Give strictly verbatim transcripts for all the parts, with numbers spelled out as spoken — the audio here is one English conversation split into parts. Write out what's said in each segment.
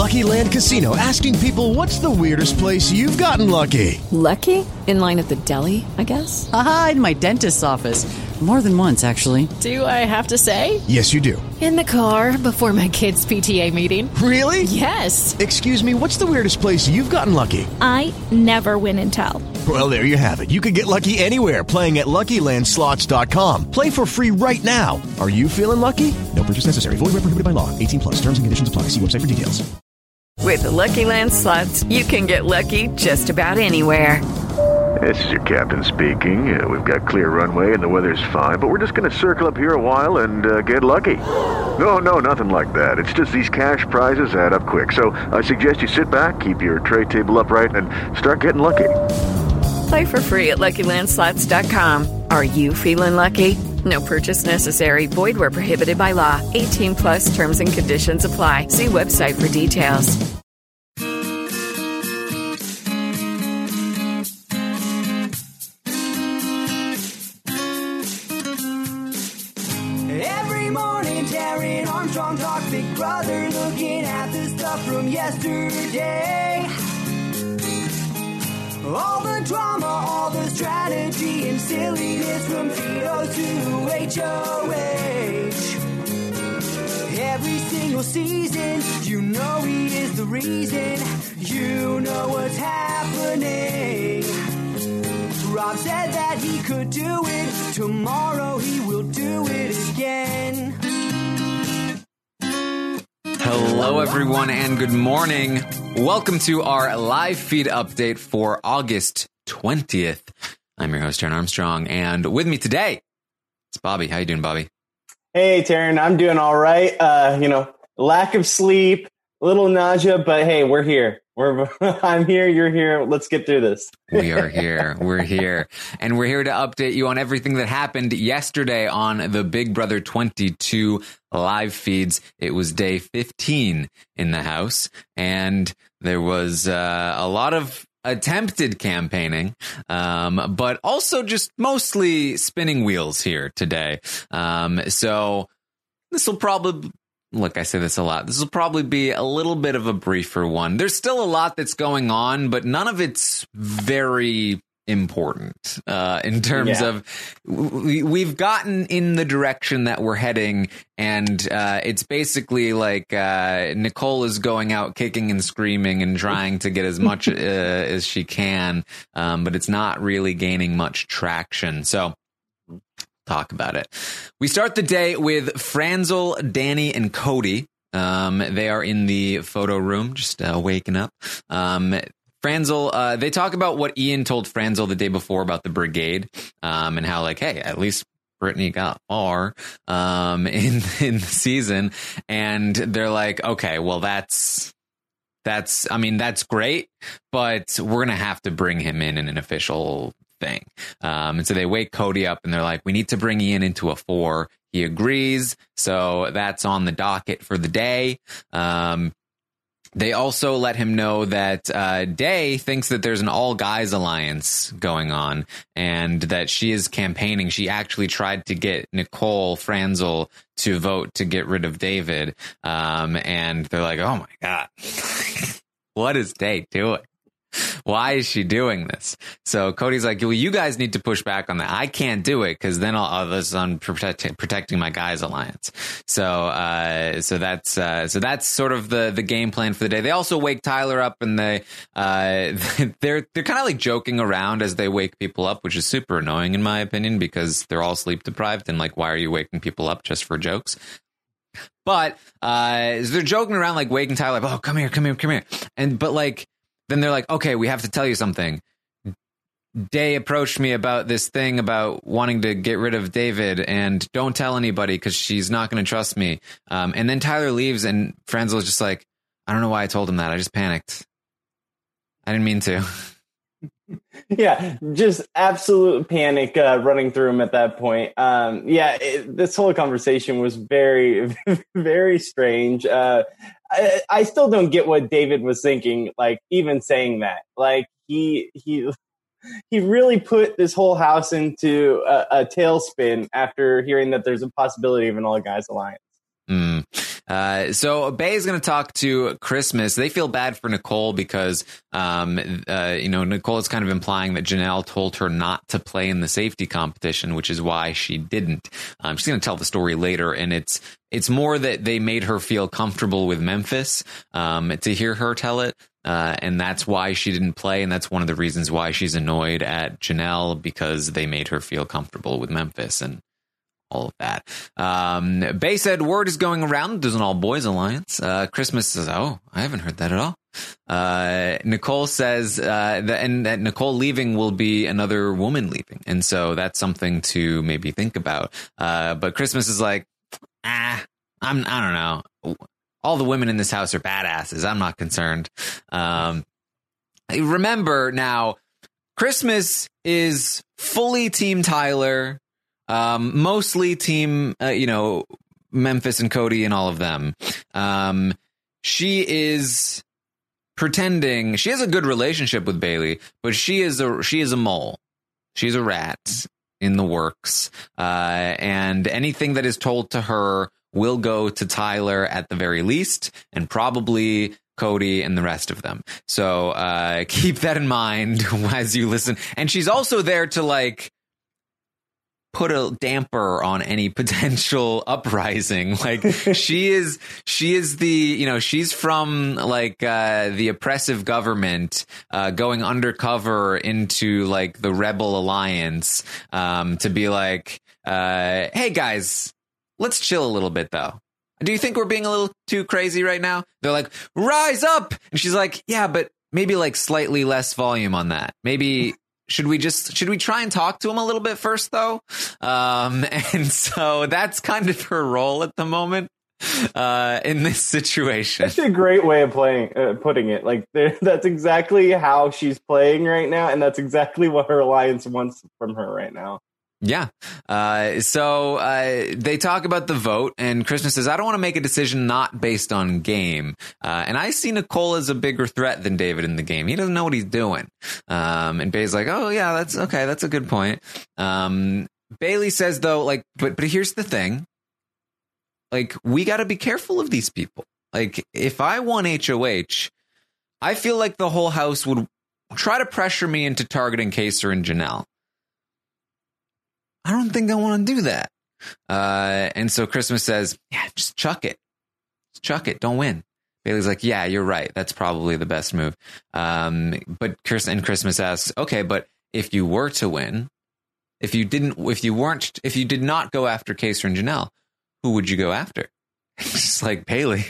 Lucky Land Casino, asking people, what's the weirdest place you've gotten lucky? Lucky? In line at the deli, I guess? Aha, in my dentist's office. More than once, actually. Do I have to say? Yes, you do. In the car before my kids' P T A meeting. Really? Yes. Excuse me, what's the weirdest place you've gotten lucky? I never win and tell. Well, there you have it. You can get lucky anywhere, playing at Lucky Land Slots dot com. Play for free right now. Are you feeling lucky? No purchase necessary. Void where prohibited by law. eighteen plus. Terms and conditions apply. See website for details. With the Lucky Land Slots, you can get lucky just about anywhere. This is your captain speaking. Uh, we've got clear runway and the weather's fine, but we're just going to circle up here a while and uh, get lucky. No, no, nothing like that. It's just these cash prizes add up quick. So I suggest you sit back, keep your tray table upright, and start getting lucky. Play for free at Lucky Land Slots dot com. Are you feeling lucky? No purchase necessary. Void where prohibited by law. eighteen plus terms and conditions apply. See website for details. Every morning, Taryn Armstrong talks Big Brother, looking at the stuff from yesterday. All the drama, all the strategy and silliness from Tito to H O H. Every single season, you know he is the reason. You know what's happening. Rob said that he could do it. Tomorrow he will do it again. Hello, everyone, and good morning. Welcome to our live feed update for August twentieth. I'm your host, Taryn Armstrong, and with me today, it's Bobby. How you doing, Bobby? Hey, Taryn. I'm doing all right. Uh, you know, lack of sleep, a little nausea, but hey, we're here. We're I'm here. You're here. Let's get through this. We are here. We're here. And we're here to update you on everything that happened yesterday on the Big Brother twenty-two live feeds. It was day fifteen in the house, and there was uh, a lot of attempted campaigning, um, but also just mostly spinning wheels here today. Um, so this will probably... Look, I say this a lot. This will probably be a little bit of a briefer one. There's still a lot that's going on, but none of it's very important uh, in terms Yeah. of we, we've gotten in the direction that we're heading. And uh, it's basically like uh, Nicole is going out kicking and screaming and trying to get as much uh, as she can. Um, but it's not really gaining much traction. So talk about it. We start the day with Franzel, Danny, and Cody. Um, they are in the photo room, just uh, waking up. Um, Franzel, uh, they talk about what Ian told Franzel the day before about the brigade, um, and how, like, hey, at least Brittany got far um, in in the season, and they're like, okay, well, that's. That's, I mean, that's great, but we're going to have to bring him in in an official thing. Um, and so they wake Cody up and they're like, we need to bring Ian into a four. He agrees. So that's on the docket for the day. Um, they also let him know that uh, Day thinks that there's an all guys alliance going on and that she is campaigning. She actually tried to get Nicole Franzel to vote to get rid of David. Um, and they're like, oh, my God, what is Day doing? Why is she doing this? So Cody's like, well, you guys need to push back on that. I can't do it because then I'll, I'll this is on protect, protecting my guys alliance. So, uh, so that's, uh, so that's sort of the, the game plan for the day. They also wake Tyler up and they, uh, they're, they're kind of like joking around as they wake people up, which is super annoying in my opinion, because they're all sleep deprived and like, why are you waking people up just for jokes? But, uh, they're joking around, like waking Tyler up. Oh, come here, come here, come here. And, but like, then they're like, okay, we have to tell you something. Day approached me about this thing about wanting to get rid of David and don't tell anybody because she's not going to trust me. Um, and then Tyler leaves and Franzel is just like, I don't know why I told him that. I just panicked. I didn't mean to. Yeah, just absolute panic uh, running through him at that point. Um, yeah, it, this whole conversation was very, very strange. Uh, I, I still don't get what David was thinking, like even saying that. Like he he he really put this whole house into a, a tailspin after hearing that there's a possibility of an all guys alliance. Mm. Uh, so Bay is going to talk to Christmas. They feel bad for Nicole because, um, uh, you know, Nicole is kind of implying that Janelle told her not to play in the safety competition, which is why she didn't. Um, she's going to tell the story later, and it's it's more that they made her feel comfortable with Memphis um, to hear her tell it. Uh, and that's why she didn't play. And that's one of the reasons why she's annoyed at Janelle, because they made her feel comfortable with Memphis and all of that. Um, Bay said word is going around there's an all boys alliance. Uh, Christmas says, oh, I haven't heard that at all. Uh, Nicole says uh, that, and that Nicole leaving will be another woman leaving. And so that's something to maybe think about. Uh, but Christmas is like, ah, I'm, I don't know. All the women in this house are badasses. I'm not concerned. Um, remember now, Christmas is fully Team Tyler, um, mostly Team, uh, you know, Memphis and Cody and all of them. Um, she is pretending she has a good relationship with Bailey, but she is a she is a mole. She's a rat in the works, uh, and anything that is told to her will go to Tyler at the very least, and probably Cody and the rest of them. So uh, keep that in mind as you listen. And she's also there to like put a damper on any potential uprising. Like she is, she is the, you know, she's from like uh, the oppressive government uh, going undercover into like the rebel alliance um, to be like, uh, hey guys, let's chill a little bit, though. Do you think we're being a little too crazy right now? They're like, rise up. And she's like, yeah, but maybe like slightly less volume on that. Maybe should we just should we try and talk to him a little bit first, though? Um, and so that's kind of her role at the moment uh, in this situation. That's a great way of playing, uh, putting it. Like that's exactly how she's playing right now. And that's exactly what her alliance wants from her right now. Yeah. Uh, so uh, they talk about the vote, and Christmas says, I don't want to make a decision not based on game. Uh, and I see Nicole as a bigger threat than David in the game. He doesn't know what he's doing. Um, and Bay's like, oh, yeah, that's okay. That's a good point. Um, Bailey says, though, like, but but here's the thing. Like, we got to be careful of these people. Like, if I won H O H, I feel like the whole house would try to pressure me into targeting Kaser and Janelle. I don't think I want to do that. Uh, and so Christmas says, yeah, just chuck it. Just chuck it. Don't win. Bailey's like, yeah, you're right. That's probably the best move. Um, but Chris and Christmas asks, okay, but if you were to win, if you didn't, if you weren't, if you did not go after Kaser and Janelle, who would you go after? Just like, Bailey,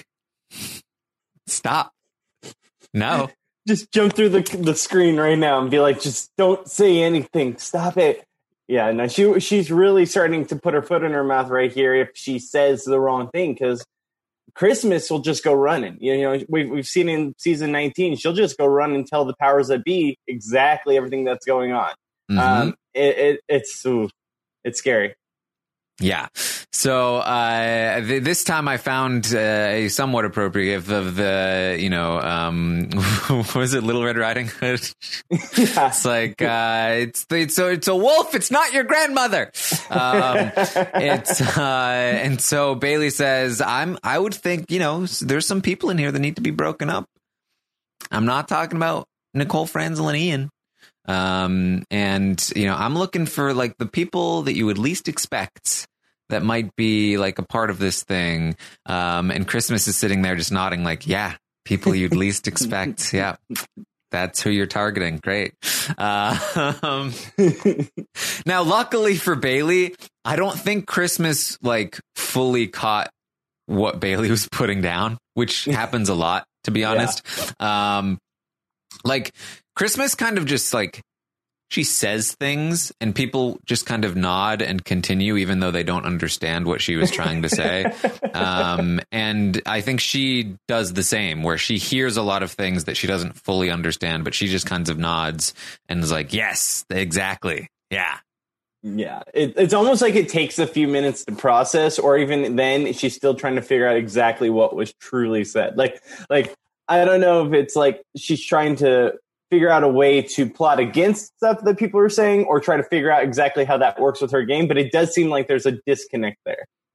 stop. No. Just jump through the the screen right now and be like, just don't say anything. Stop it. Yeah, no, she she's really starting to put her foot in her mouth right here if she says the wrong thing, because Christmas will just go running. You know, we've we've seen in season nineteen, she'll just go run and tell the powers that be exactly everything that's going on. Mm-hmm. Um, it, it it's ooh, it's scary. Yeah. So uh, th- this time I found uh, a somewhat appropriate gift of the, you know, um, what was it, Little Red Riding Hood? Yeah. It's like, uh, it's, it's, so it's a wolf. It's not your grandmother. Um, it's, uh, and so Bailey says, I'm, I would think, you know, there's some people in here that need to be broken up. I'm not talking about Nicole Franzel and Ian. Um, and, you know, I'm looking for like the people that you would least expect that might be like a part of this thing. Um, and Christmas is sitting there just nodding like, yeah, people you'd least expect. Yeah, that's who you're targeting. Great. Uh, um, now, luckily for Bailey, I don't think Christmas like fully caught what Bailey was putting down, which happens a lot, to be honest. Yeah. Um, like Christmas kind of just like, she says things and people just kind of nod and continue, even though they don't understand what she was trying to say. Um, and I think she does the same, where she hears a lot of things that she doesn't fully understand, but she just kind of nods and is like, yes, exactly. Yeah. Yeah. It, it's almost like it takes a few minutes to process, or even then she's still trying to figure out exactly what was truly said. Like, like, I don't know if it's like she's trying to figure out a way to plot against stuff that people are saying, or try to figure out exactly how that works with her game. But it does seem like there's a disconnect there.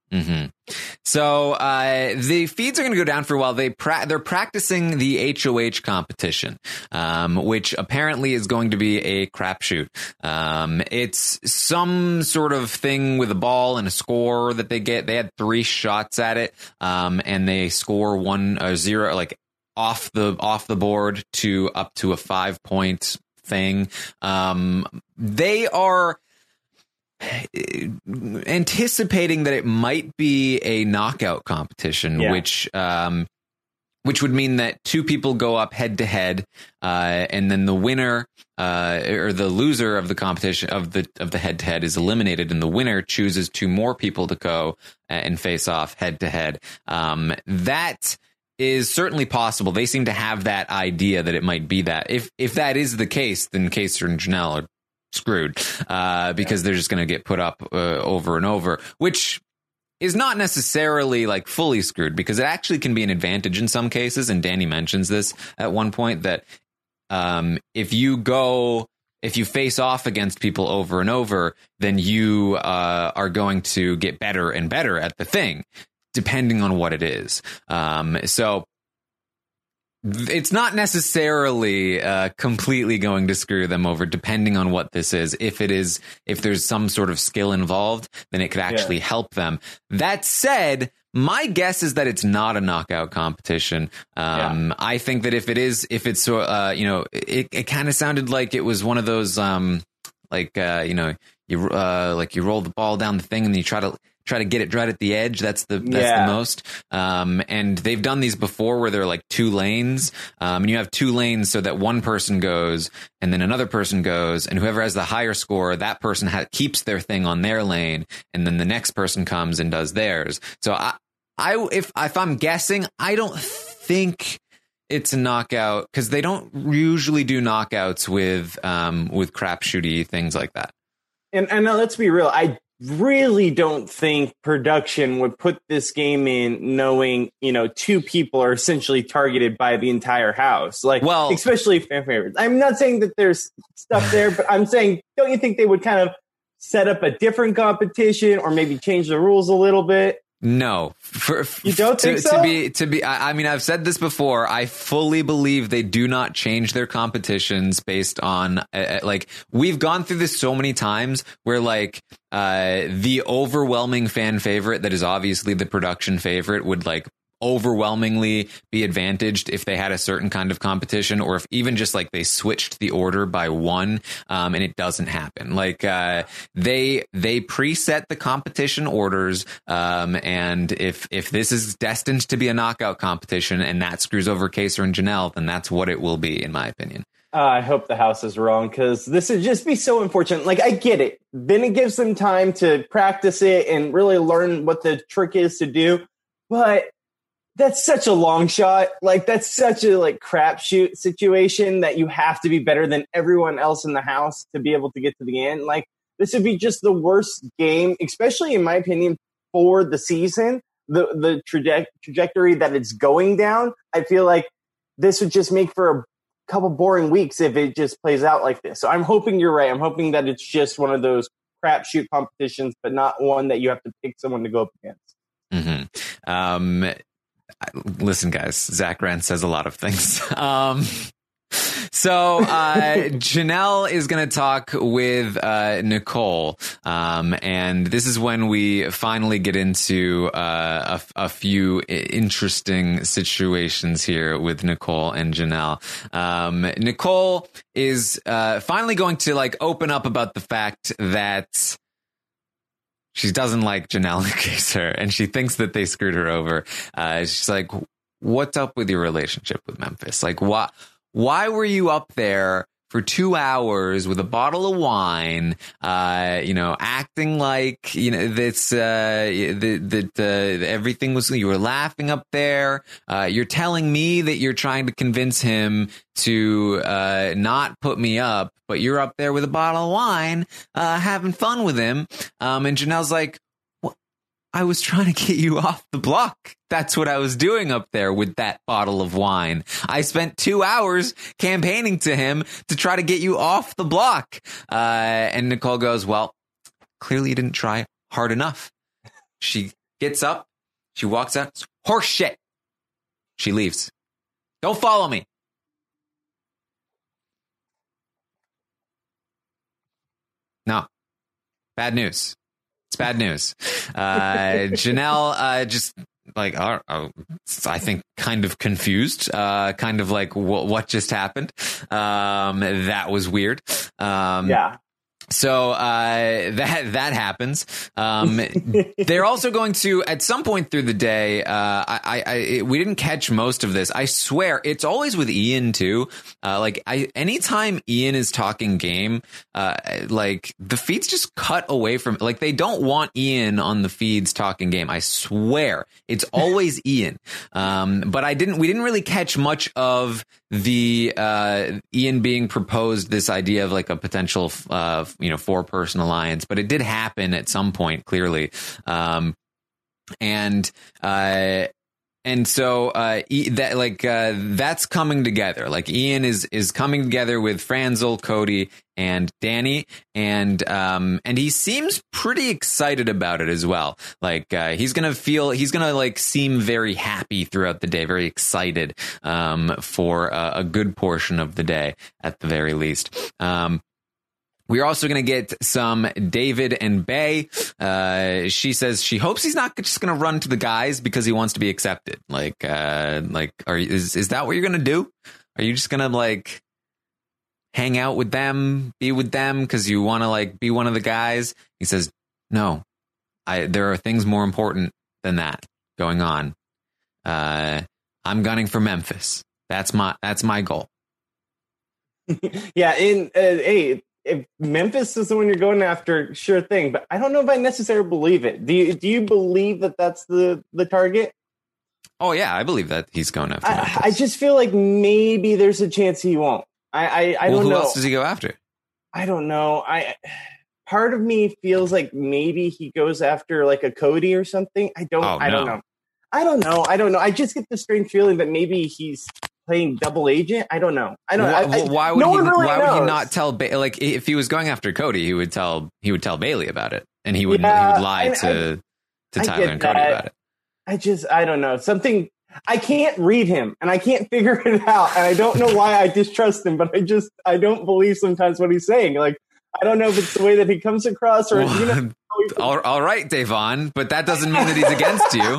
Mm-hmm. So uh, the feeds are going to go down for a while. They pra- they're practicing the H O H competition, um, which apparently is going to be a crapshoot. Um, it's some sort of thing with a ball and a score that they get. They had three shots at it, um, and they score one or zero, like off the off the board to up to a five point thing. Um, they are anticipating that it might be a knockout competition, yeah. which um, which would mean that two people go up head to head, uh, and then the winner uh, or the loser of the competition of the of the head to head is eliminated, and the winner chooses two more people to go and face off head to head. Um, that is certainly possible. They seem to have that idea that it might be that. If if that is the case, then Kaiser and Janelle are screwed uh, because they're just going to get put up uh, over and over, which is not necessarily like fully screwed because it actually can be an advantage in some cases. And Danny mentions this at one point that um, if you go, if you face off against people over and over, then you uh, are going to get better and better at the thing, depending on what it is. Um, so it's not necessarily uh, completely going to screw them over, depending on what this is. If it is, if there's some sort of skill involved, then it could actually yeah. help them. That said, my guess is that it's not a knockout competition. Um, yeah. I think that if it is, if it's, uh, you know, it, it kind of sounded like it was one of those, um, like, uh, you know, you uh, like you roll the ball down the thing and you try to. try to get it right at the edge. That's the that's yeah. the most. Um, and they've done these before where they're like two lanes. Um, and you have two lanes so that one person goes and then another person goes, and whoever has the higher score, that person ha- keeps their thing on their lane, and then the next person comes and does theirs. So I, I if if I'm guessing, I don't think it's a knockout because they don't usually do knockouts with um with crapshooty things like that. And and now let's be real, I really don't think production would put this game in knowing, you know, two people are essentially targeted by the entire house. Like, well, especially fan favorites. I'm not saying that there's stuff there, but I'm saying, don't you think they would kind of set up a different competition or maybe change the rules a little bit? No, for, you don't to, think so? To be, to be, I, I mean, I've said this before. I fully believe they do not change their competitions based on, uh, like, we've gone through this so many times where, like, uh, the overwhelming fan favorite that is obviously the production favorite would, like, overwhelmingly be advantaged if they had a certain kind of competition, or if even just like they switched the order by one, um, and it doesn't happen. Like uh, they they preset the competition orders, um, and if if this is destined to be a knockout competition and that screws over Kaiser and Janelle, then that's what it will be, in my opinion. Uh, I hope the house is wrong, because this would just be so unfortunate. Like, I get it. Then it gives them time to practice it and really learn what the trick is to do, but that's such a long shot. Like, that's such a like crapshoot situation that you have to be better than everyone else in the house to be able to get to the end. Like, this would be just the worst game, especially in my opinion, for the season. The the traje- trajectory that it's going down, I feel like this would just make for a couple boring weeks if it just plays out like this. So I'm hoping you're right. I'm hoping that it's just one of those crapshoot competitions, but not one that you have to pick someone to go up against. Mm-hmm. Um, Listen, guys, Zach Rand says a lot of things. Um, so uh, Janelle is going to talk with uh, Nicole, um, and this is when we finally get into uh, a, a few interesting situations here with Nicole and Janelle. Um, Nicole is uh, finally going to like open up about the fact that she doesn't like Janelle and Kaiser, and she thinks that they screwed her over. Uh, she's like, what's up with your relationship with Memphis? Like, why, why were you up there for two hours with a bottle of wine, uh, you know, acting like, you know, that's, uh, that, that, uh, everything was, you were laughing up there. Uh, you're telling me that you're trying to convince him to, uh, not put me up, but you're up there with a bottle of wine, uh, having fun with him. Um, and Janelle's like, I was trying to get you off the block. That's what I was doing up there with that bottle of wine. I spent two hours campaigning to him to try to get you off the block. Uh, and Nicole goes, well, clearly you didn't try hard enough. She gets up. She walks out. Horse shit. She leaves. Don't follow me. No. Bad news. It's bad news. Uh, Janelle uh, just like, uh, uh, I think, kind of confused, uh, kind of like, wh- what just happened? Um, that was weird. Um, yeah. So uh, that that happens. Um, they're also going to, at some point through the day, uh, I, I, I we didn't catch most of this. I swear, it's always with Ian too. Uh, like I, anytime Ian is talking game, uh, like the feeds just cut away from. Like they don't want Ian on the feeds talking game. I swear, it's always Ian. Um, but I didn't. We didn't really catch much of the uh, Ian being proposed this idea of like a potential. Uh, you know, four person alliance, but it did happen at some point, clearly. Um, and, uh, and so, uh, e- that like, uh, that's coming together. Like Ian is, is coming together with Franzel, Cody, and Danny. And, um, and he seems pretty excited about it as well. Like, uh, he's going to feel, he's going to like seem very happy throughout the day, very excited, um, for a, a good portion of the day at the very least. Um, We're also going to get some David and Bay. Uh, she says she hopes he's not just going to run to the guys because he wants to be accepted. Like, uh, like, are is is that what you're going to do? Are you just going to like hang out with them, be with them because you want to like be one of the guys? He says, no, I there are things more important than that going on. Uh, I'm gunning for Memphis. That's my that's my goal. yeah. In uh, hey. If Memphis is the one you're going after, sure thing. But I don't know if I necessarily believe it. Do you do you believe that that's the, the target? Oh, yeah, I believe that he's going after I, Memphis. I just feel like maybe there's a chance he won't. I, I, I well, don't who know. Who else does he go after? I don't know. I part of me feels like maybe he goes after like a Cody or something. I don't. Oh, I no. don't know. I don't know. I don't know. I just get the strange feeling that maybe he's playing double agent. I don't know. I don't. Why, I, I, why would no he? one really why knows. would he not tell? Ba- like, if he was going after Cody, he would tell. He would tell Bailey about it, and he would. Yeah, he would lie I- to I- to I Tyler get and Cody that. about it. I just. I don't know. Something. I can't read him, and I can't figure it out, and I don't know why I distrust him, but I just. I don't believe sometimes what he's saying. Like, I don't know if it's the way that he comes across, or Well, you know. all, all right, Davon, but that doesn't mean that he's against you.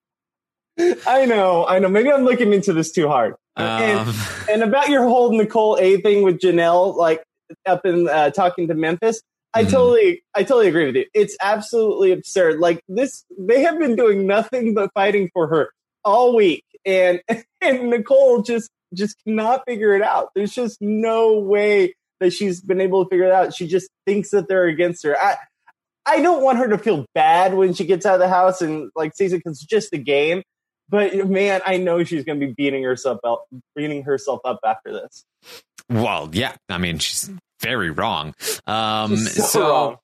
I know, I know. Maybe I'm looking into this too hard. Um, and, and about your whole Nicole A thing with Janelle, like up in uh, talking to Memphis, I Mhm. totally, I totally agree with you. It's absolutely absurd. Like this, they have been doing nothing but fighting for her all week, and and Nicole just just cannot figure it out. There's just no way that she's been able to figure it out. She just thinks that they're against her. I I don't want her to feel bad when she gets out of the house and like sees it because it's just a game. But man, I know she's going to be beating herself up, beating herself up after this. Well, yeah, I mean, she's very wrong. Um, She's so so wrong.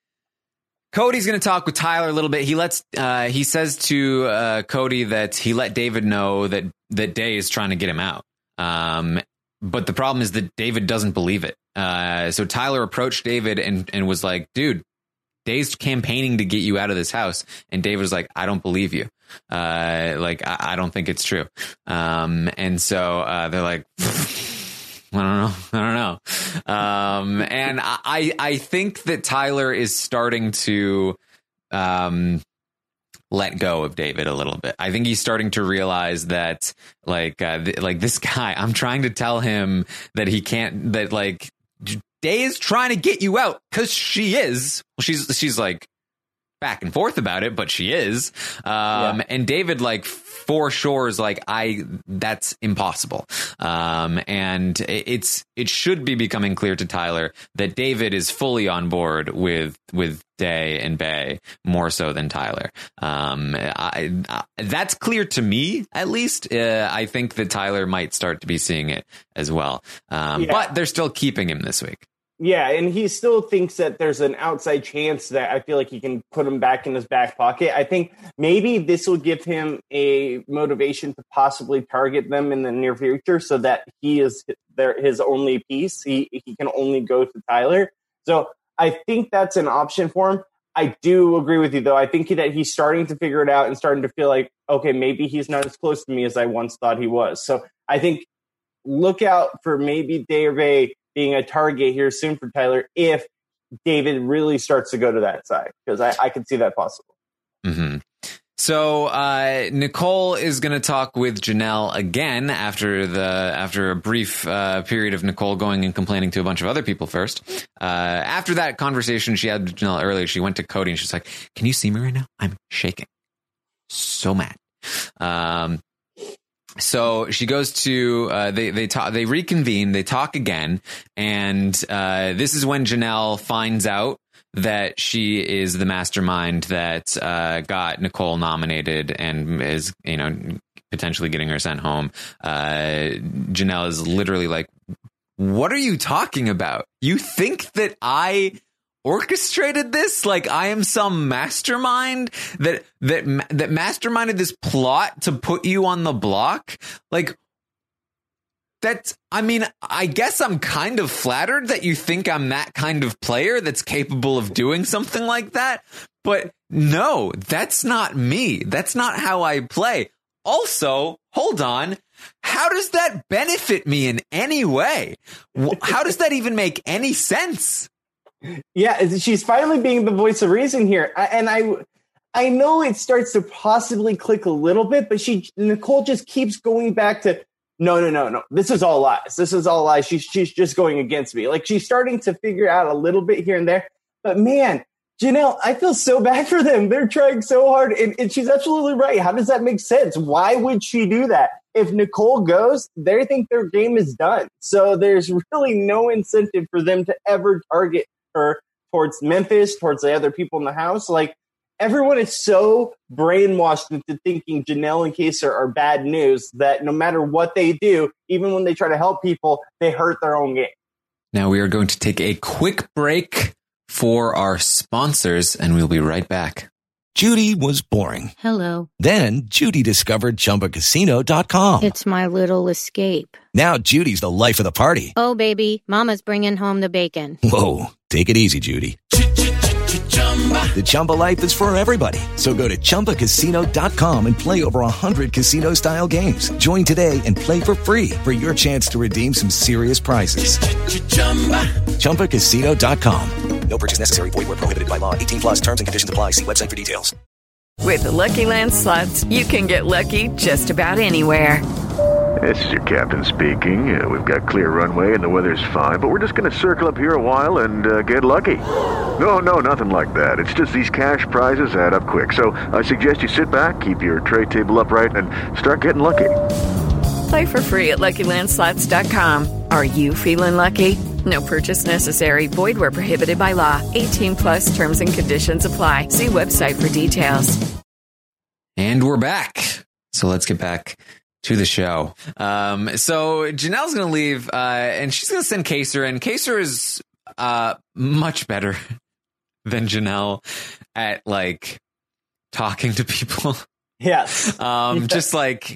Cody's going to talk with Tyler a little bit. He lets, uh, he says to uh, Cody that he let David know that that Day is trying to get him out. Um, but the problem is that David doesn't believe it. Uh, so Tyler approached David and and was like, "Dude, Day's campaigning to get you out of this house," and David was like, "I don't believe you. Uh, like, I, I don't think it's true." Um, and so uh, they're like, I don't know. I don't know. Um, and I, I think that Tyler is starting to um, let go of David a little bit. I think he's starting to realize that, like, uh, th- like this guy, I'm trying to tell him that he can't, that like Day is trying to get you out because she is. She's, she's like back and forth about it, but she is. Um, Yeah. and David, like, for sure is like, I, that's impossible. Um, and it's, it should be becoming clear to Tyler that David is fully on board with, with Day and Bay more so than Tyler. Um, I, I, that's clear to me, at least. Uh, I think that Tyler might start to be seeing it as well. Um, Yeah. but they're still keeping him this week. Yeah, and he still thinks that there's an outside chance that I feel like he can put him back in his back pocket. I think maybe this will give him a motivation to possibly target them in the near future so that he is their, his only piece. He, he can only go to Tyler. So I think that's an option for him. I do agree with you, though. I think that he's starting to figure it out and starting to feel like, okay, maybe he's not as close to me as I once thought he was. So I think look out for maybe Dave being a target here soon for Tyler if David really starts to go to that side, because I, I can see that possible. Mm-hmm. So uh, Nicole is going to talk with Janelle again after the after a brief uh, period of Nicole going and complaining to a bunch of other people first. Uh, after that conversation she had with Janelle earlier, she went to Cody and she's like, "Can you see me right now? I'm shaking, so mad." Um, so she goes to uh, they they talk they reconvene, they talk again, and uh, this is when Janelle finds out that she is the mastermind that uh, got Nicole nominated and is, you know, potentially getting her sent home. Uh, Janelle is literally like, "What are you talking about? You think that I orchestrated this? Like I am some mastermind that that that masterminded this plot to put you on the block? Like." That's, I mean, I guess I'm kind of flattered that you think I'm that kind of player that's capable of doing something like that. But no, that's not me. That's not how I play. Also, hold on. How does that benefit me in any way? How does that even make any sense? Yeah, she's finally being the voice of reason here. And I, I know it starts to possibly click a little bit, but she, Nicole just keeps going back to, No, no, no, no. This is all lies. This is all lies. She's she's just going against me. Like she's starting to figure out a little bit here and there. But man, Janelle, I feel so bad for them. They're trying so hard. And, and she's absolutely right. How does that make sense? Why would she do that? If Nicole goes, they think their game is done. So there's really no incentive for them to ever target her towards Memphis, towards the other people in the house. Like, everyone is so brainwashed into thinking Janelle and Kaysar are bad news that no matter what they do, even when they try to help people, they hurt their own game. Now we are going to take a quick break for our sponsors, and we'll be right back. Judy was boring. Hello. Then Judy discovered Chumba Casino dot com. It's my little escape. Now Judy's the life of the party. Oh, baby, mama's bringing home the bacon. Whoa, take it easy, Judy. The Chumba life is for everybody. So go to Chumba Casino dot com and play over one hundred casino-style games. Join today and play for free for your chance to redeem some serious prizes. Chumba Casino dot com. No purchase necessary. Void where prohibited by law. eighteen plus terms and conditions apply. See website for details. With the Lucky Land Slots, you can get lucky just about anywhere. This is your captain speaking. Uh, we've got clear runway and the weather's fine, but we're just going to circle up here a while and uh, get lucky. No, no, nothing like that. It's just these cash prizes add up quick. So I suggest you sit back, keep your tray table upright, and start getting lucky. Play for free at Lucky Land Slots dot com. Are you feeling lucky? No purchase necessary. Void where prohibited by law. eighteen plus terms and conditions apply. See website for details. And we're back. So let's get back to the show. Um, so Janelle's going to leave, uh, and she's going to send Kaysar in. Kaysar is uh, much better than Janelle at like talking to people. Yes. um, yes. Just like,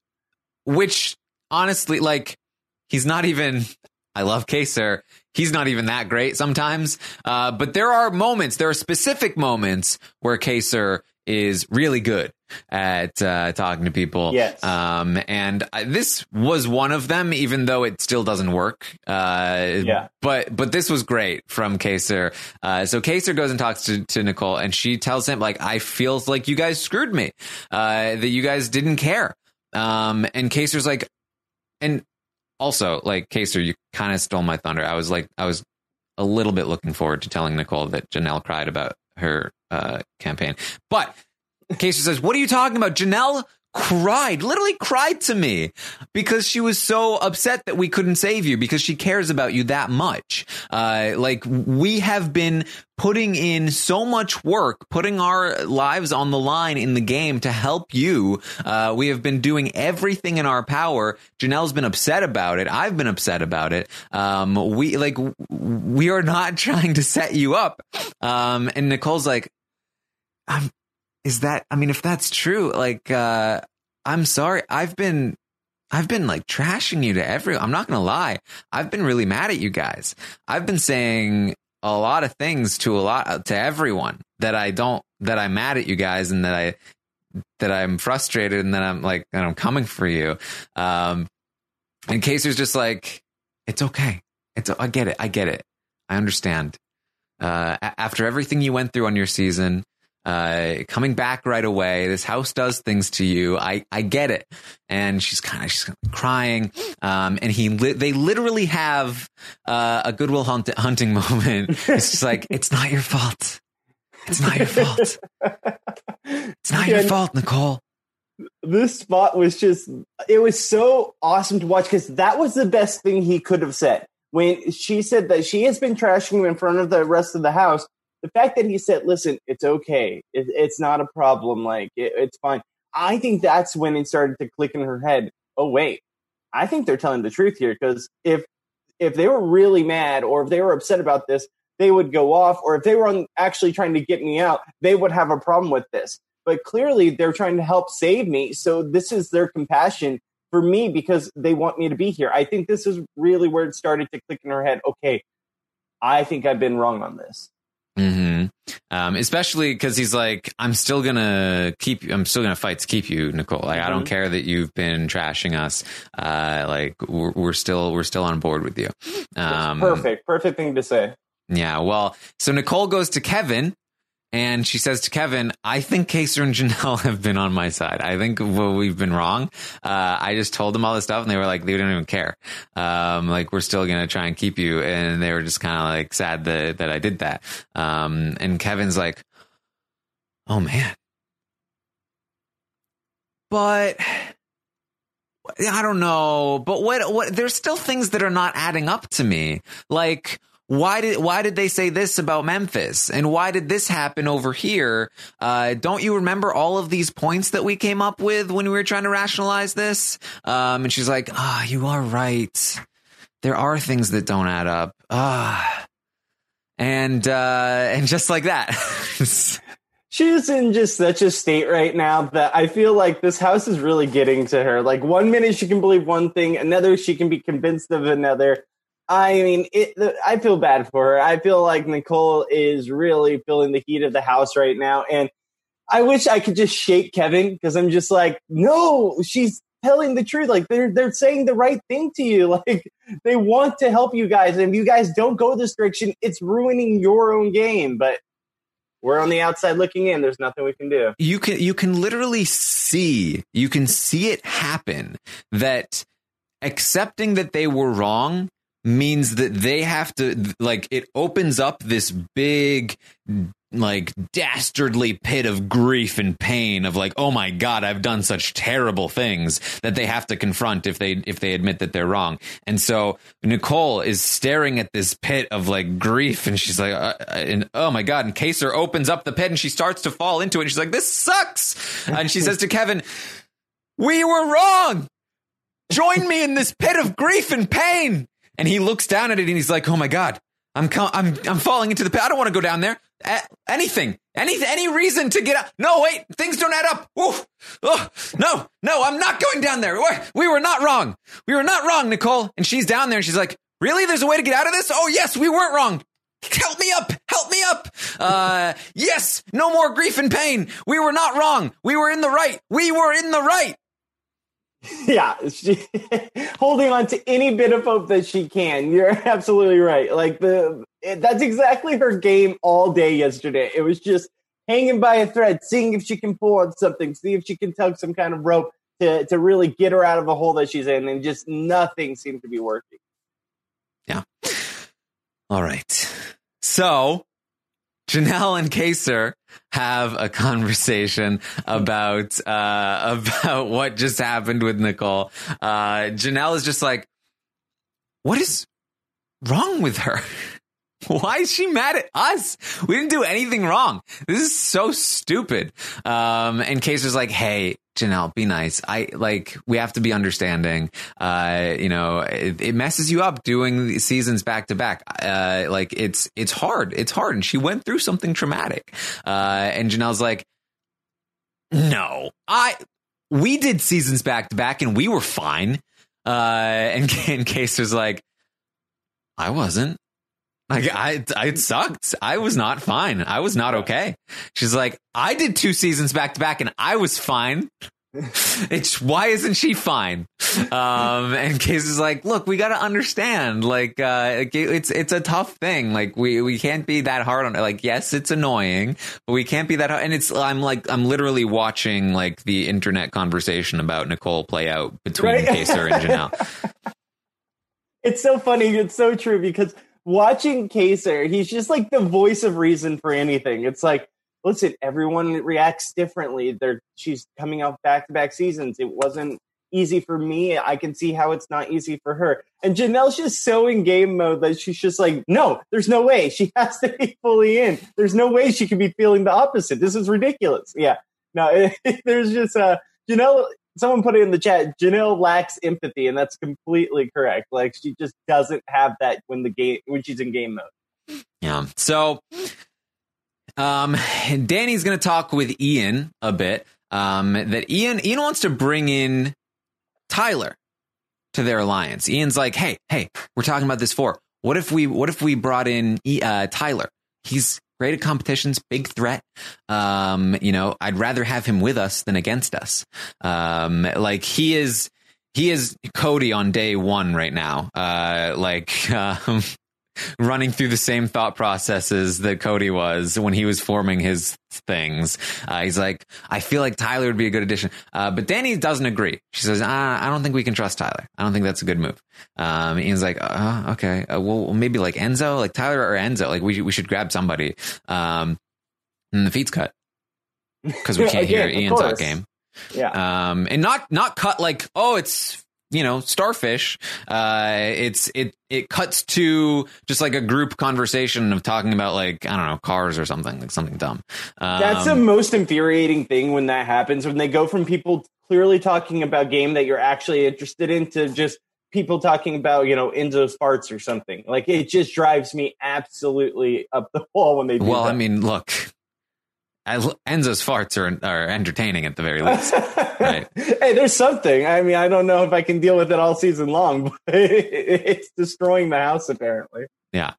which honestly, like, he's not even, I love Kaysar. He's not even that great sometimes. Uh, but there are moments, there are specific moments where Kaysar is really good at uh, talking to people. Yes. Um, and I, this was one of them, even though it still doesn't work. Uh, yeah. But but this was great from Kaysar. Uh, so Kaysar goes and talks to, to Nicole, and she tells him, like, I feel like you guys screwed me, uh, that you guys didn't care. Um, and Kaysar's like, and also, like, Kaysar, you kind of stole my thunder. I was like, I was a little bit looking forward to telling Nicole that Janelle cried about her uh, campaign. But Kaysar says, what are you talking about? Janelle cried, literally cried to me because she was so upset that we couldn't save you because she cares about you that much. Uh, like, we have been putting in so much work, putting our lives on the line in the game to help you. Uh, we have been doing everything in our power. Janelle's been upset about it. I've been upset about it. Um, we like, we are not trying to set you up. Um, and Nicole's like, I'm, Is that, I mean, if that's true, like, uh, I'm sorry. I've been, I've been like trashing you to everyone. I'm not going to lie. I've been really mad at you guys. I've been saying a lot of things to a lot to everyone that I don't that I'm mad at you guys and that I that I'm frustrated and that I'm like that I'm coming for you. Um, and Kaysar's just like, it's okay. It's I get it. I get it. I understand. Uh, after everything you went through on your season, uh, coming back right away, this house does things to you. I, I get it. And she's kind of she's crying. Um, and he li- they literally have uh, a Goodwill hunt- hunting moment. It's just like, it's not your fault. It's not your fault. It's not your fault, Nicole. This spot was just, it was so awesome to watch because that was the best thing he could have said. When she said that she has been trashing him in front of the rest of the house, the fact that he said, listen, it's okay. It, it's not a problem. Like, it, it's fine. I think that's when it started to click in her head. Oh, wait, I think they're telling the truth here. Because if if they were really mad or if they were upset about this, they would go off. Or if they were on, actually trying to get me out, they would have a problem with this. But clearly they're trying to help save me. So this is their compassion for me because they want me to be here. I think this is really where it started to click in her head. Okay, I think I've been wrong on this. Mm-hmm. Um, especially because he's like, I'm still gonna keep you. I'm still gonna fight to keep you, Nicole. Like, mm-hmm. I don't care that you've been trashing us. Uh, like, we're, we're still we're still on board with you. Um, perfect, perfect thing to say. Yeah. Well, so Nicole goes to Kevin. And she says to Kevin, I think Kaysar and Janelle have been on my side. I think well, we've been wrong. Uh, I just told them all this stuff and they were like, they don't even care. Um, like, we're still going to try and keep you. And they were just kind of like sad that, that I did that. Um, and Kevin's like, oh, man. But I don't know. But what, what, there's still things that are not adding up to me. Like, Why did why did they say this about Memphis? And why did this happen over here? Uh, don't you remember all of these points that we came up with when we were trying to rationalize this? Um, and she's like, ah, oh, you are right. There are things that don't add up. Ah, and uh, and just like that. She's in just such a state right now that I feel like this house is really getting to her. Like, one minute she can believe one thing, another she can be convinced of another. I mean, it, I feel bad for her. I feel like Nicole is really feeling the heat of the house right now. And I wish I could just shake Kevin because I'm just like, no, she's telling the truth. Like, they're, they're saying the right thing to you. Like, they want to help you guys. And if you guys don't go this direction, it's ruining your own game. But we're on the outside looking in. There's nothing we can do. You can, you can literally see, you can see it happen that accepting that they were wrong means that they have to, like, it opens up this big, like, dastardly pit of grief and pain of like, oh my God, I've done such terrible things that they have to confront if they if they admit that they're wrong. And so Nicole is staring at this pit of like grief and she's like, uh, and oh my God. And Kaysar opens up the pit and she starts to fall into it. And she's like, this sucks. And she says to Kevin, we were wrong. Join me in this pit of grief and pain. And he looks down at it and he's like, oh my God, I'm I'm I'm falling into the pit. I don't want to go down there. A- anything, any any reason to get out. No, wait, things don't add up. Oof. Oh, no, no, I'm not going down there. We were not wrong. We were not wrong, Nicole. And she's down there and she's like, really? There's a way to get out of this? Oh, yes, we weren't wrong. Help me up. Help me up. Uh, yes, no more grief and pain. We were not wrong. We were in the right. We were in the right. Yeah, she, holding on to any bit of hope that she can. You're absolutely right. Like the it, that's exactly her game all day yesterday. It was just hanging by a thread, seeing if she can pull on something, see if she can tug some kind of rope to to really get her out of a hole that she's in, and just nothing seemed to be working. Yeah. All right. So Janelle and Kaysar have a conversation about uh, about what just happened with Nicole. Uh, Janelle is just like, what is wrong with her? Why is she mad at us? We didn't do anything wrong. This is so stupid. Um, and Kaysar's like, hey, Janelle, be nice. I like, we have to be understanding. Uh, you know, it, it messes you up doing seasons back to back. Uh, like it's, it's hard. It's hard. And she went through something traumatic. Uh, and Janelle's like, no, I, we did seasons back to back and we were fine. Uh, and, and Kaysar's like, I wasn't. Like, I, I, it sucked. I was not fine. I was not okay. She's like, I did two seasons back to back and I was fine. It's why isn't she fine? Um, and Casey's like, look, we got to understand, like, uh, it's, it's a tough thing. Like, we, we can't be that hard on it. Like, yes, it's annoying, but we can't be that hard. And it's, I'm like, I'm literally watching like the internet conversation about Nicole play out between Right? Kaysar and Janelle. It's so funny. It's so true because watching Kaysar, he's just like the voice of reason for anything. It's like, listen, everyone reacts differently. They're, she's coming off back-to-back seasons. It wasn't easy for me. I can see how it's not easy for her. And Janelle's just so in game mode that she's just like, no, there's no way. She has to be fully in. There's no way she could be feeling the opposite. This is ridiculous. Yeah. No, it, there's just, uh, Janelle, someone put it in the chat, Janelle lacks empathy, and that's completely correct. Like, she just doesn't have that when the game, when she's in game mode. Yeah. So, Um, Danny's going to talk with Ian a bit. Um, that Ian Ian wants to bring in Tyler to their alliance. Ian's like, hey, hey, we're talking about this for. What if we What if we brought in uh, Tyler? He's great at competitions, big threat. Um, you know, I'd rather have him with us than against us. Um, like he is he is Cody on day one right now. Uh, like. Um, running through the same thought processes that Cody was when he was forming his things. Uh, he's like, I feel like Tyler would be a good addition. Uh, but Danny doesn't agree. She says, ah, I don't think we can trust Tyler. I don't think that's a good move. Um, Ian's like, uh, okay, uh, well, maybe like Enzo, like Tyler or Enzo. Like we, we should grab somebody. Um, and the feed's cut because we can't hear Again, Ian's out game. Yeah. Um, and not, not cut like, oh, it's, you know, Starfish. Uh, it's it it cuts to just like a group conversation of talking about like, I don't know, cars or something, like something dumb. Um, That's the most infuriating thing when that happens, when they go from people clearly talking about game that you're actually interested in to just people talking about, you know, Enzo's farts or something. Like, it just drives me absolutely up the wall when they do well, that. I mean, look, Enzo's farts are are entertaining at the very least. Right. Hey, there's something. I mean, I don't know if I can deal with it all season long, but it's destroying the house apparently. Yeah.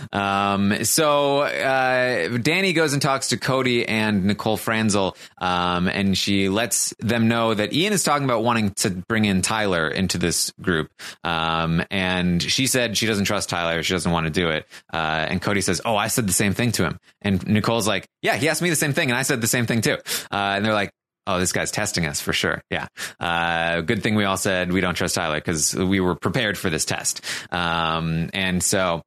Um, so uh, Danny goes and talks to Cody and Nicole Franzel, um, and she lets them know that Ian is talking about wanting to bring in Tyler into this group. Um, and she said she doesn't trust Tyler. She doesn't want to do it. Uh, and Cody says, oh, I said the same thing to him. And Nicole's like, yeah, he asked me the same thing, and I said the same thing too. Uh, and they're like, oh, this guy's testing us for sure. Yeah. Uh, good thing we all said we don't trust Tyler because we were prepared for this test. Um, and so,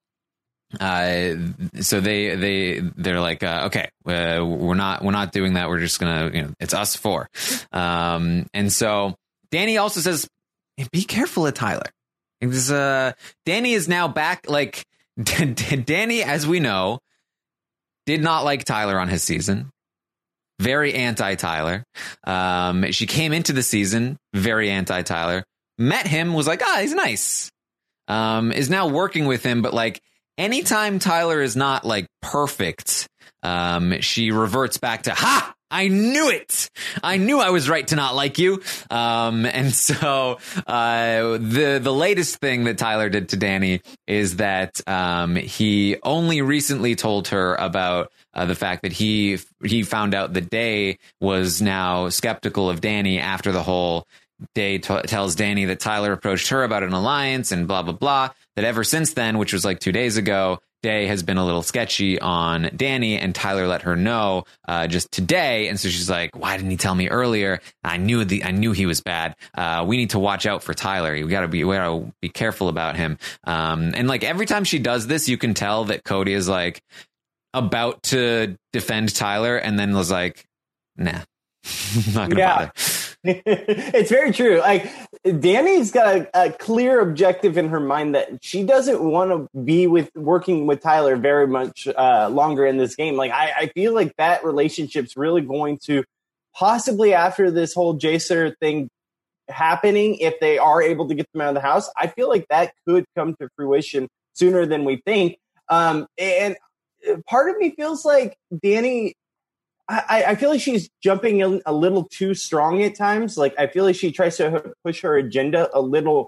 uh, so they, they, they're like, uh, okay, uh, we're not, we're not doing that. We're just gonna, you know, it's us four. Um, and so Danny also says, be careful of Tyler. Because, uh, Danny is now back. Like Danny, as we know, did not like Tyler on his season. Very anti-Tyler. Um, she came into the season very anti-Tyler. Met him, was like, ah, he's nice. Um, is now working with him, but like anytime Tyler is not like perfect, um, she reverts back to, ha! I knew it. I knew I was right to not like you. Um, and so uh, the the latest thing that Tyler did to Danny is that um, he only recently told her about uh, the fact that he he found out that Day was now skeptical of Danny after the whole Day t- tells Danny that Tyler approached her about an alliance and blah, blah, blah. That ever since then, which was like two days ago, Day has been a little sketchy on Danny, and Tyler let her know uh, just today. And so she's like, why didn't he tell me earlier? I knew the I knew he was bad. Uh, we need to watch out for Tyler. We gotta be we gotta be careful about him. Um, and like every time she does this, you can tell that Cody is like about to defend Tyler, and then was like, nah, I'm not gonna yeah. bother. It's very true. Like, Danny's got a, a clear objective in her mind that she doesn't want to be with working with Tyler very much uh, longer in this game. Like, I, I feel like that relationship's really going to possibly, after this whole Jacer thing happening, if they are able to get them out of the house, I feel like that could come to fruition sooner than we think. Um, and part of me feels like Danny, I, I feel like she's jumping in a little too strong at times. Like, I feel like she tries to push her agenda a little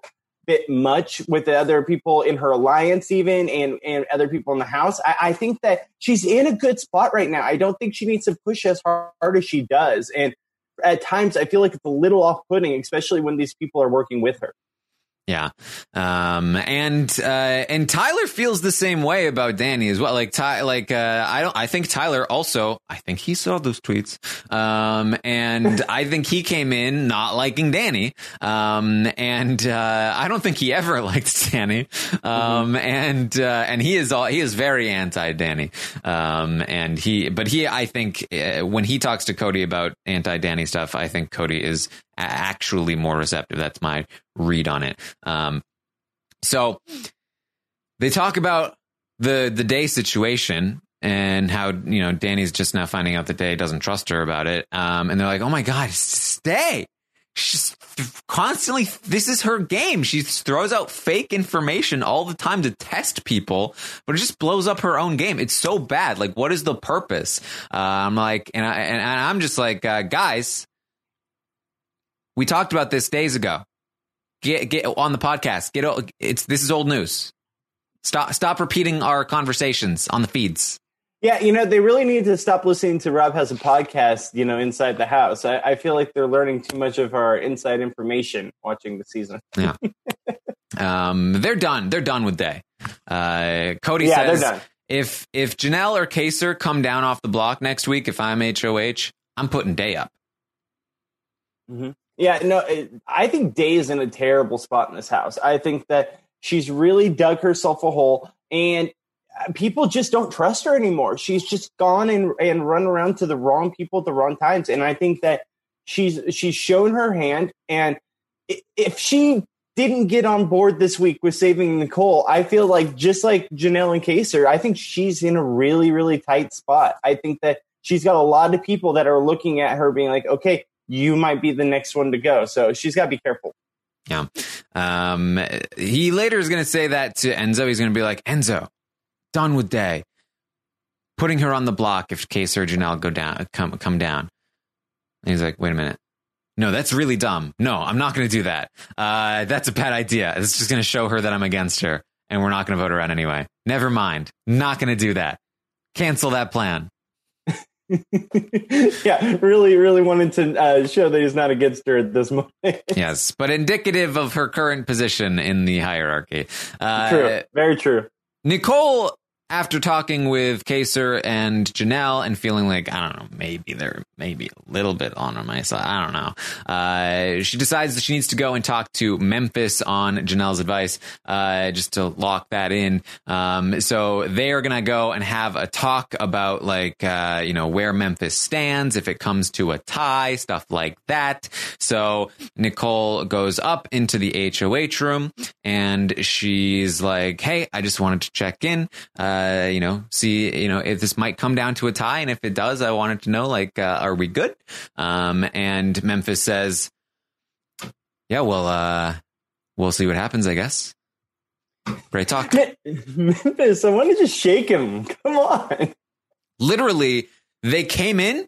bit much with the other people in her alliance even and, and other people in the house. I, I think that she's in a good spot right now. I don't think she needs to push as hard, hard as she does. And at times I feel like it's a little off-putting, especially when these people are working with her. Yeah. Um, and, uh, and Tyler feels the same way about Danny as well. Like, Ty, like, uh, I don't, I think Tyler also, I think he saw those tweets. Um, and I think he came in not liking Danny. Um, and, uh, I don't think he ever liked Danny. Um, mm-hmm. and, uh, and he is all, he is very anti Danny. Um, and he, but he, I think uh, when he talks to Cody about anti Danny stuff, I think Cody is actually more receptive. That's my read on it. Um, so they talk about the the Day situation and how, you know, Danny's just now finding out that Day doesn't trust her about it. Um, and they're like, oh my God, Day. She's constantly, this is her game. She throws out fake information all the time to test people, but it just blows up her own game. It's so bad. Like, what is the purpose? Uh, I'm like, and, I, and I'm just like, uh, guys, we talked about this days ago. Get get on the podcast. Get it's this is old news. Stop stop repeating our conversations on the feeds. Yeah, you know, they really need to stop listening to Rob Has a Podcast, you know, inside the house. I, I feel like they're learning too much of our inside information watching the season. Yeah. um, they're done. They're done with Day. Uh, Cody yeah, says they're done. if if Janelle or Kaser come down off the block next week, if I'm H O H, I'm putting Day up. Mm-hmm. Yeah, no, it, I think Day is in a terrible spot in this house. I think that she's really dug herself a hole, and people just don't trust her anymore. She's just gone and, and run around to the wrong people at the wrong times. And I think that she's she's shown her hand. And if she didn't get on board this week with saving Nicole, I feel like just like Janelle and Kaser, I think she's in a really, really tight spot. I think that she's got a lot of people that are looking at her being like, okay, you might be the next one to go. So she's got to be careful. Yeah. Um, he later is going to say that to Enzo. He's going to be like, Enzo, done with Day. Putting her on the block if Kaser or Janelle go down, come, come down. And he's like, wait a minute. No, that's really dumb. No, I'm not going to do that. Uh, that's a bad idea. It's just going to show her that I'm against her and we're not going to vote her out anyway. Never mind. Not going to do that. Cancel that plan. Yeah, really, really wanted to uh, show that he's not against her at this moment. Yes, but indicative of her current position in the hierarchy. Uh, true, very true. Nicole, after talking with Kaser and Janelle and feeling like, I don't know, maybe they're maybe a little bit on my side, I don't know. Uh, she decides that she needs to go and talk to Memphis on Janelle's advice, uh, just to lock that in. Um, so they are going to go and have a talk about, like, uh, you know, where Memphis stands, if it comes to a tie, stuff like that. So Nicole goes up into the H O H room and she's like, hey, I just wanted to check in. Uh, Uh, you know, see, you know, if this might come down to a tie. And if it does, I wanted to know, like, uh, are we good? Um, and Memphis says, yeah, well, uh, we'll see what happens, I guess. Great talk. Memphis, I want to just shake him. Come on. Literally, they came in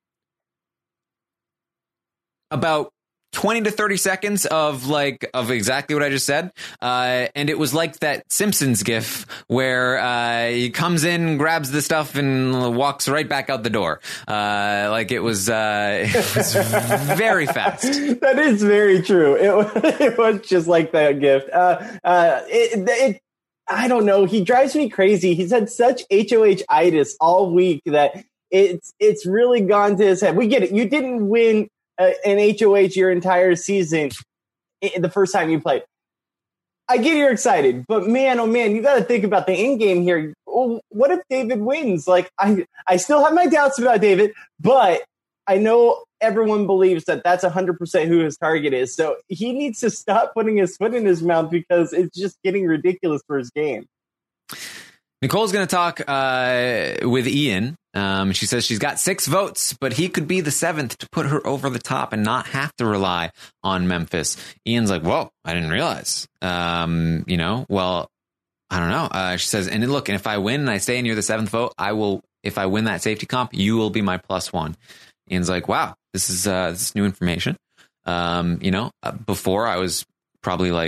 about twenty to thirty seconds of like of exactly what I just said. Uh, and it was like that Simpsons gif where uh, he comes in, grabs the stuff and walks right back out the door. Uh, like it was, uh, it was very fast. That is very true. It was, it was just like that gif. Uh, uh, it, it, I don't know. He drives me crazy. He's had such H O H-itis all week that it's, it's really gone to his head. We get it. You didn't win Uh, an H O H your entire season the first time you played. I get you're excited, but man, oh man, you got to think about the end game here. Oh, what if David wins? Like, I, I still have my doubts about David, but I know everyone believes that that's one hundred percent who his target is. So he needs to stop putting his foot in his mouth because it's just getting ridiculous for his game. Nicole's going to talk uh, with Ian. Um, she says she's got six votes, but he could be the seventh to put her over the top and not have to rely on Memphis. Ian's like, whoa, I didn't realize. Um, you know, well, I don't know. Uh, she says, and look, and if I win and I stay and you're the seventh vote, I will, if I win that safety comp, you will be my plus one. Ian's like, wow, this is, uh, this is new information. Um, you know, uh, before I was probably like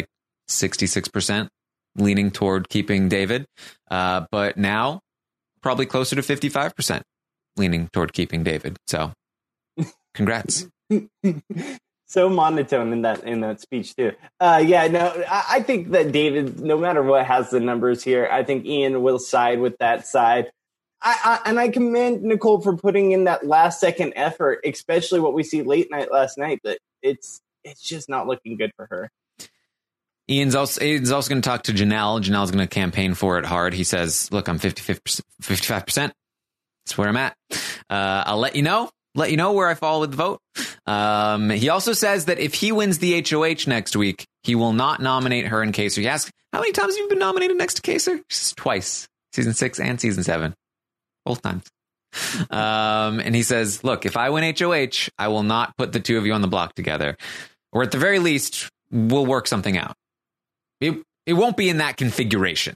sixty-six percent leaning toward keeping David. Uh, but now probably closer to fifty-five percent leaning toward keeping David. So congrats. So monotone in that in that speech too. Uh, yeah, no, I, I think that David, no matter what, has the numbers here. I think Ian will side with that side. I, I, and I commend Nicole for putting in that last second effort, especially what we see late night last night. That it's it's just not looking good for her. Ian's also Ian's also going to talk to Janelle. Janelle's going to campaign for it hard. He says, "Look, I'm fifty-five percent. That's where I'm at. Uh, I'll let you know." Let you know where I fall with the vote. Um, he also says that if he wins the H O H next week, he will not nominate her and Kaser. He asks, how many times have you been nominated next to Kaser? Just twice. Season six and season seven. Both times. Um, and he says, look, if I win H O H, I will not put the two of you on the block together. Or at the very least, we'll work something out. It, it won't be in that configuration.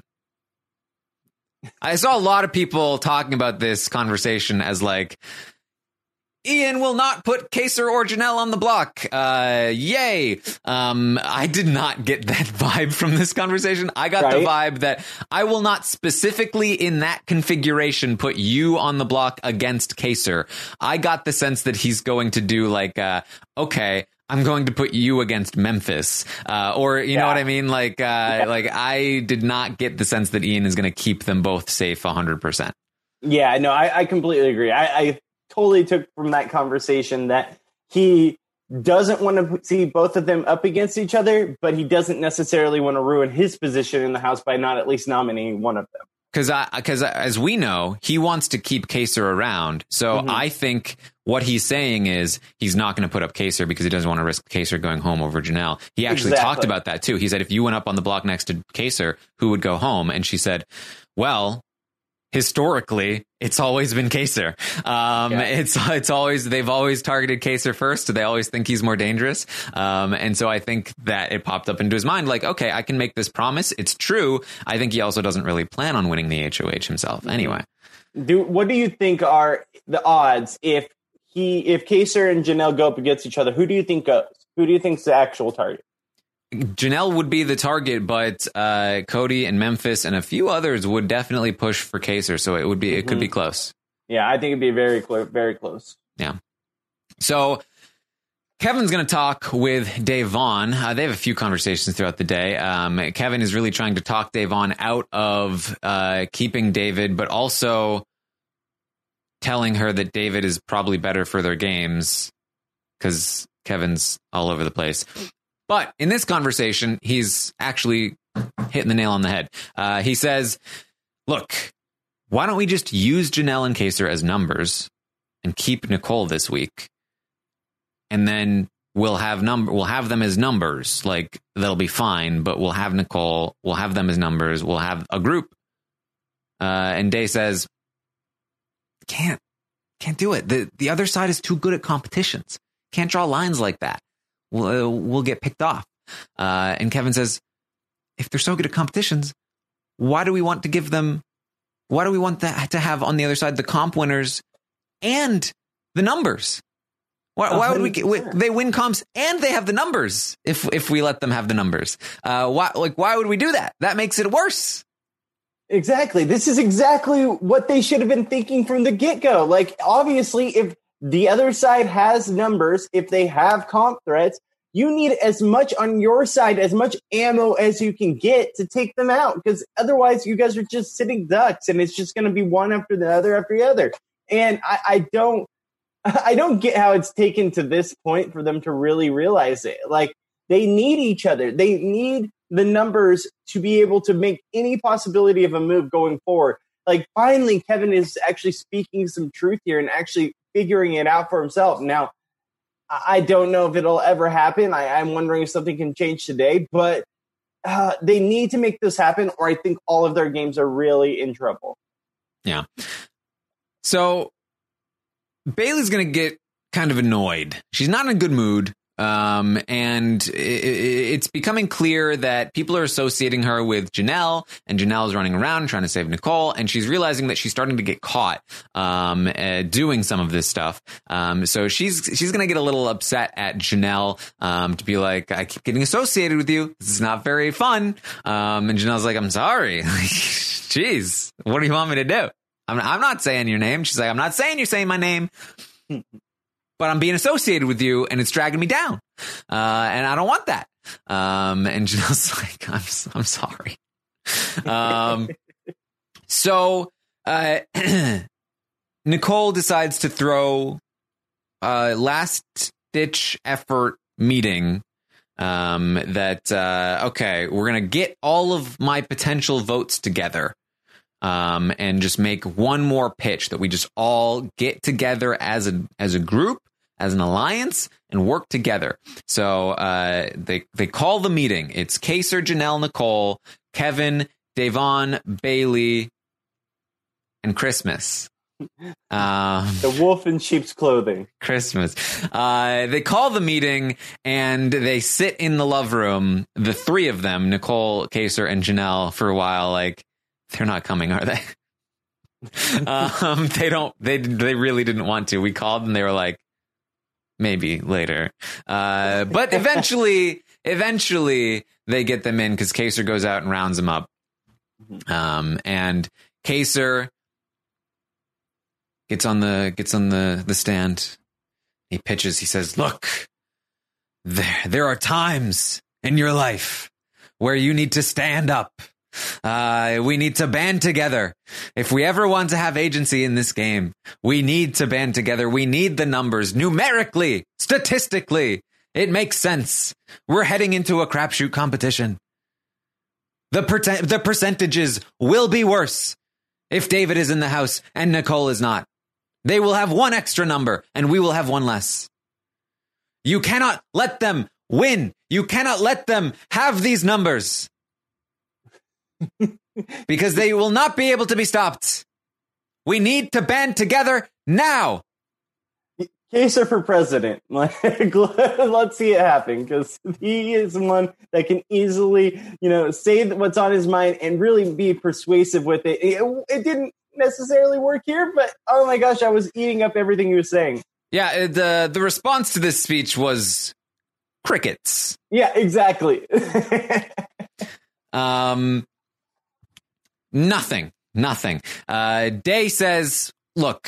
I saw a lot of people talking about this conversation as like, Ian will not put Kaser or Janelle on the block. Uh, yay. Um, I did not get that vibe from this conversation. I got right. the vibe that I will not specifically in that configuration put you on the block against Kaser. I got the sense that he's going to do like, uh, okay, I'm going to put you against Memphis. Uh, or, you yeah. know what I mean? Like, uh, yeah. like I did not get the sense that Ian is going to keep them both safe one hundred percent. Yeah, no, I, I completely agree. I, I totally took from that conversation that he doesn't want to see both of them up against each other, but he doesn't necessarily want to ruin his position in the House by not at least nominating one of them. Because I, because as we know, he wants to keep Kaser around. So mm-hmm. I think what he's saying is he's not going to put up Kaser because he doesn't want to risk Kaser going home over Janelle. He actually exactly. talked about that too. He said, if you went up on the block next to Kaser, who would go home? And she said, well, historically, it's always been Kaser. Um, yeah. It's it's always they've always targeted Kaser first. They always think he's more dangerous. Um, and so I think that it popped up into his mind like, OK, I can make this promise. It's true. I think he also doesn't really plan on winning the H O H himself anyway. Do what do you think are the odds if he if Kaser and Janelle go up against each other? Who do you think goes? Who do you think's the actual target? Janelle would be the target, but uh, Cody and Memphis and a few others would definitely push for Kaser. So it would be, it mm-hmm. could be close. Yeah, I think it'd be very close, very close. Yeah. So Kevin's going to talk with Dave Vaughn. Uh, they have a few conversations throughout the day. Um, Kevin is really trying to talk Dave Vaughn out of uh, keeping David, but also telling her that David is probably better for their games because Kevin's all over the place. But in this conversation, he's actually hitting the nail on the head. Uh, he says, look, why don't we just use Janelle and Kaser as numbers and keep Nicole this week? And then we'll have number we'll have them as numbers. Like, that'll be fine, but we'll have Nicole, we'll have them as numbers, we'll have a group. Uh, and Day says, can't, can't do it. The, the other side is too good at competitions. Can't draw lines like that. We'll, uh, we'll get picked off. Uh, and Kevin says, if they're so good at competitions, why do we want to give them, why do we want that to have on the other side the comp winners and the numbers? Why, why would we, we, they win comps and they have the numbers if if we let them have the numbers? Uh, why, like, why would we do that? That makes it worse. Exactly. This is exactly what they should have been thinking from the get-go. Like, obviously, if the other side has numbers, if they have comp threats, you need as much on your side, as much ammo as you can get to take them out. Because otherwise, you guys are just sitting ducks, and it's just going to be one after the other after the other. And I, I don't, I don't get how it's taken to this point for them to really realize it. Like, they need each other. They need the numbers to be able to make any possibility of a move going forward. Like, finally, Kevin is actually speaking some truth here and actually figuring it out for himself. Now, I don't know if it'll ever happen. I, I'm wondering if something can change today, but uh, they need to make this happen, or I think all of their games are really in trouble. Yeah. So Bailey's going to get kind of annoyed. She's not in a good mood. Um, and it, it's becoming clear that people are associating her with Janelle, and Janelle is running around trying to save Nicole, and she's realizing that she's starting to get caught um, uh, doing some of this stuff. Um, so she's she's going to get a little upset at Janelle um, to be like, I keep getting associated with you. This is not very fun. Um, and Janelle's like, I'm sorry. Jeez, what do you want me to do? I'm, I'm not saying your name. She's like, I'm not saying you're saying my name. But I'm being associated with you, and it's dragging me down, uh, and I don't want that. Um, and Janelle's like, I'm, I'm sorry. Um, so uh, Nicole decides to throw a last-ditch effort meeting um, that, uh, okay, we're going to get all of my potential votes together. Um, and just make one more pitch that we just all get together as a as a group, as an alliance, and work together. So uh, they they call the meeting. It's Kaysar, Janelle, Nicole, Kevin, Davon, Bailey, and Christmas. Um, the wolf in sheep's clothing. Christmas. Uh, they call the meeting and they sit in the love room, the three of them, Nicole, Kaysar, and Janelle, for a while, like, they're not coming, are they? um, they don't. They they really didn't want to. We called and they were like, maybe later. Uh, but eventually, eventually they get them in because Kaysar goes out and rounds them up. Um, and Kaysar gets on the gets on the the stand. He pitches. He says, "Look, there there are times in your life where you need to stand up. Uh, we need to band together. If we ever want to have agency in this game, we need to band together. We need the numbers numerically, statistically. It makes sense. We're heading into a crapshoot competition. The per- the percentages will be worse if David is in the house and Nicole is not. They will have one extra number and we will have one less. You cannot let them win. You cannot let them have these numbers. Because they will not be able to be stopped. We need to band together now." Kaysar for president. Like, let's see it happen, because he is one that can easily, you know, say what's on his mind and really be persuasive with it. It, it didn't necessarily work here, but oh my gosh, I was eating up everything he was saying. Yeah, the the response to this speech was crickets. Yeah, exactly. um. Nothing, nothing. Uh, Day says, look,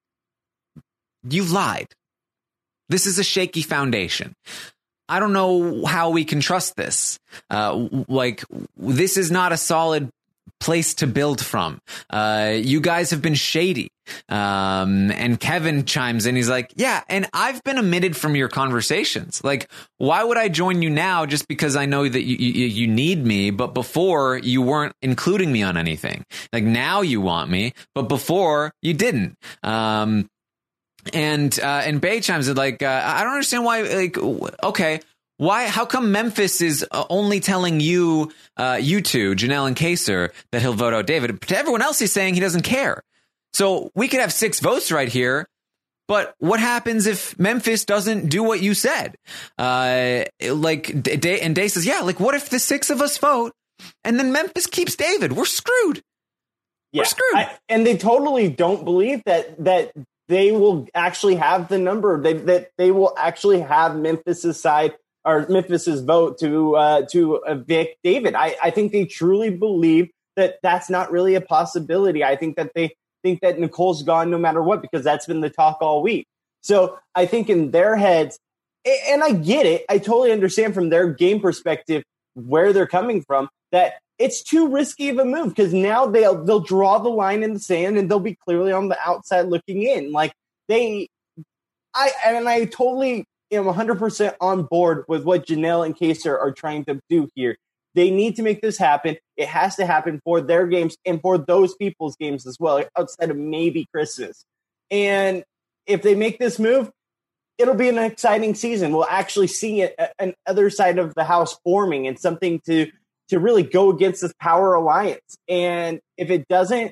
you lied. This is a shaky foundation. I don't know how we can trust this. Uh, like, this is not a solid place to build from. Uh, you guys have been shady. Um, and Kevin chimes in. He's like, yeah, and I've been omitted from your conversations. Like, why would I join you now just because I know that you, you, you need me, but before you weren't including me on anything? Like, now you want me, but before you didn't. Um, and, uh, and Bay chimes in like, uh, I don't understand why, like, okay, why? How come Memphis is only telling you, uh, you two, Janelle and Kaysar, that he'll vote out David? But to everyone else, he's saying he doesn't care. So we could have six votes right here. But what happens if Memphis doesn't do what you said? Uh, like, Day, and Day says, yeah, like, what if the six of us vote and then Memphis keeps David? We're screwed. Yeah, We're screwed. I, and they totally don't believe that that they will actually have the number. They, that they will actually have Memphis's side, or Memphis's vote to uh, to evict David. I, I think they truly believe that that's not really a possibility. I think that they think that Nicole's gone no matter what, because that's been the talk all week. So I think in their heads, and I get it, I totally understand from their game perspective where they're coming from, that it's too risky of a move, because now they'll they'll draw the line in the sand and they'll be clearly on the outside looking in. Like they, I and I totally am one hundred percent on board with what Janelle and Kaysar are trying to do here. They need to make this happen. It has to happen for their games and for those people's games as well, outside of maybe Chris's. And if they make this move, it'll be an exciting season. We'll actually see it, an other side of the house forming and something to to really go against this power alliance. And if it doesn't,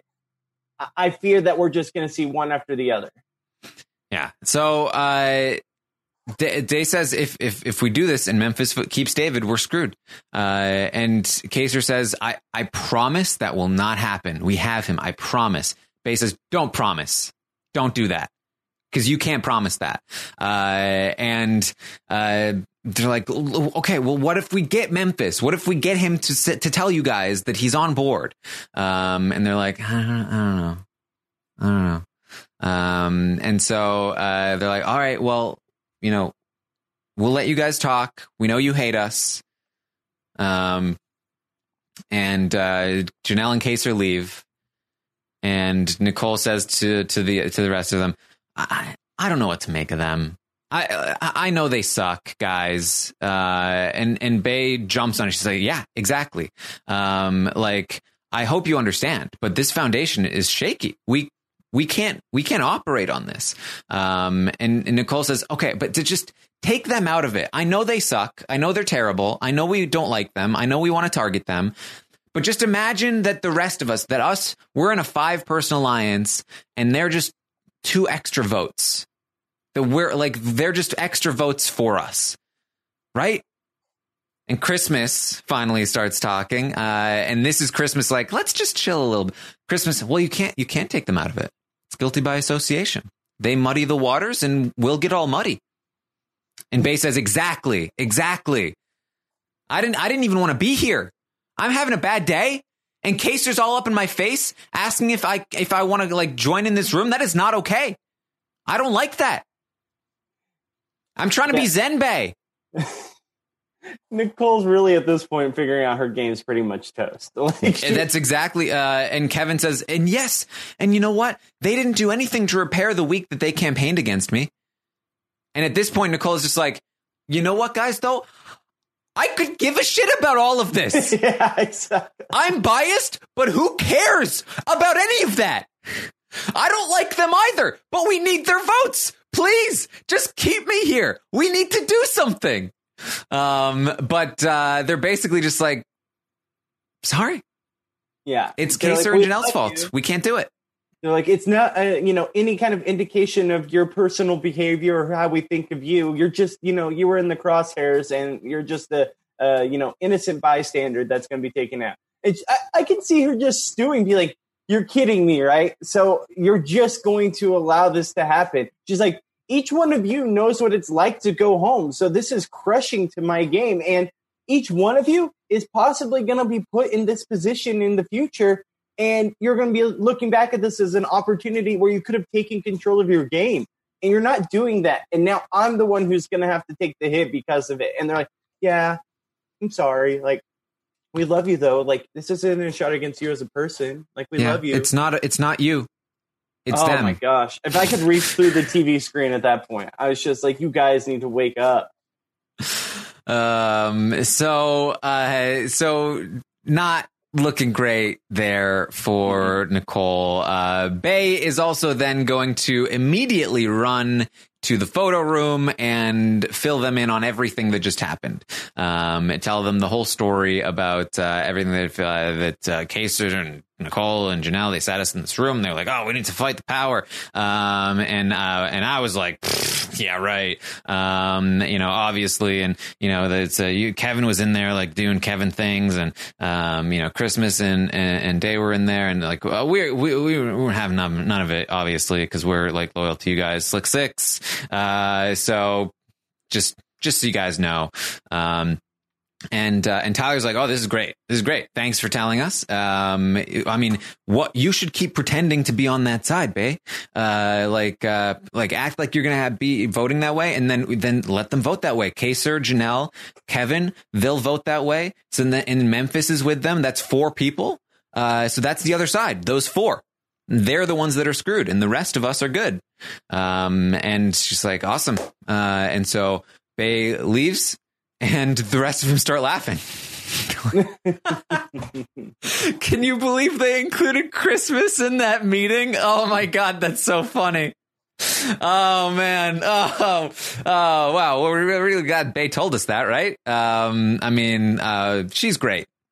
I fear that we're just going to see one after the other. Yeah. So uh, Day, Day says if, if if we do this and Memphis keeps David, we're screwed. Uh, and Kaser says, I, I promise that will not happen. We have him. I promise. Bay says, don't promise. Don't do that. Because you can't promise that. Uh, and uh, they're like, okay, well, what if we get Memphis? What if we get him to sit, to tell you guys that he's on board? Um, and they're like, I don't, I don't know. I don't know. Um, and so uh, they're like, all right, well, you know, we'll let you guys talk. We know you hate us. Um, and uh, Janelle and Kaser leave. And Nicole says to to the to the rest of them, I, I don't know what to make of them. I I know they suck, guys. Uh, and and Bay jumps on it. She's like, yeah, exactly. Um, like, I hope you understand, but this foundation is shaky. We we can't we can't operate on this. Um, and, and Nicole says, okay, but to just take them out of it. I know they suck. I know they're terrible. I know we don't like them. I know we want to target them. But just imagine that the rest of us, that us, we're in a five person alliance, and they're just two extra votes. That we're like, they're just extra votes for us, right? And Christmas finally starts talking, uh, and this is Christmas like, let's just chill a little bit. Christmas, well, you can't, you can't take them out of it. It's guilty by association. They muddy the waters, and we'll get all muddy. And Bay says, exactly, exactly. I didn't, I didn't even want to be here. I'm having a bad day, and Kaser's all up in my face asking if I if I want to like join in this room. That is not okay. I don't like that. I'm trying to be Zen Bay. Nicole's really at this point figuring out her game's pretty much toast. Like, she- That's exactly. Uh, and Kevin says, and yes, and you know what? They didn't do anything to repair the week that they campaigned against me. And at this point, Nicole is just like, you know what, guys? Though. I could give a shit about all of this. Yeah, exactly. I'm biased, but who cares about any of that? I don't like them either, but we need their votes. Please, just keep me here. We need to do something. Um, but uh, they're basically just like, sorry. Yeah. It's They're Kaser like, and Janelle's fault. You. We can't do it. They're like, it's not, uh, you know, any kind of indication of your personal behavior or how we think of you. You're just, you know, you were in the crosshairs, and you're just a, uh, you know, innocent bystander that's going to be taken out. It's, I, I can see her just stewing, be like, you're kidding me, right? So you're just going to allow this to happen. She's like, each one of you knows what it's like to go home. So this is crushing to my game. And each one of you is possibly going to be put in this position in the future. And you're going to be looking back at this as an opportunity where you could have taken control of your game. And you're not doing that. And now I'm the one who's going to have to take the hit because of it. And they're like, yeah, I'm sorry. Like, we love you, though. Like, this isn't a shot against you as a person. Like, we yeah, love you. It's not, it's not you. It's oh, them. Oh, my gosh. If I could reach through the T V screen at that point, I was just like, you guys need to wake up. Um, so, uh, so not looking great there for Nicole. Uh, Bay is also then going to immediately run to the photo room and fill them in on everything that just happened. Um, and tell them the whole story about uh, everything that uh, that uh, Kaser and Nicole and Janelle, they sat us in this room. They're like, oh, we need to fight the power. Um, and uh, and I was like, yeah, right. Um, you know, obviously, and you know, that's uh, you. Kevin was in there like doing Kevin things, and um, you know, Christmas and, and and Day were in there, and like uh, we we we we're having none, none of it, obviously, because we're like loyal to you guys, Slick Six. Uh, so just just so you guys know. Um, And uh, and Tyler's like, oh, this is great. This is great. Thanks for telling us. Um, I mean, what you should keep pretending to be on that side, Bay. Uh, like uh, like act like you're gonna have, be voting that way, and then then let them vote that way. Kaser, Janelle, Kevin, they'll vote that way. So then, and Memphis is with them. That's four people. Uh, so that's the other side. Those four. They're the ones that are screwed, and the rest of us are good. Um, and she's like, awesome. Uh, and so Bay leaves. And the rest of them start laughing. Can you believe they included Christmas in that meeting? Oh, my God, that's so funny. Oh, man. Oh, oh wow. Well, we're really glad Bay told us that, right? Um, I mean, uh, she's great.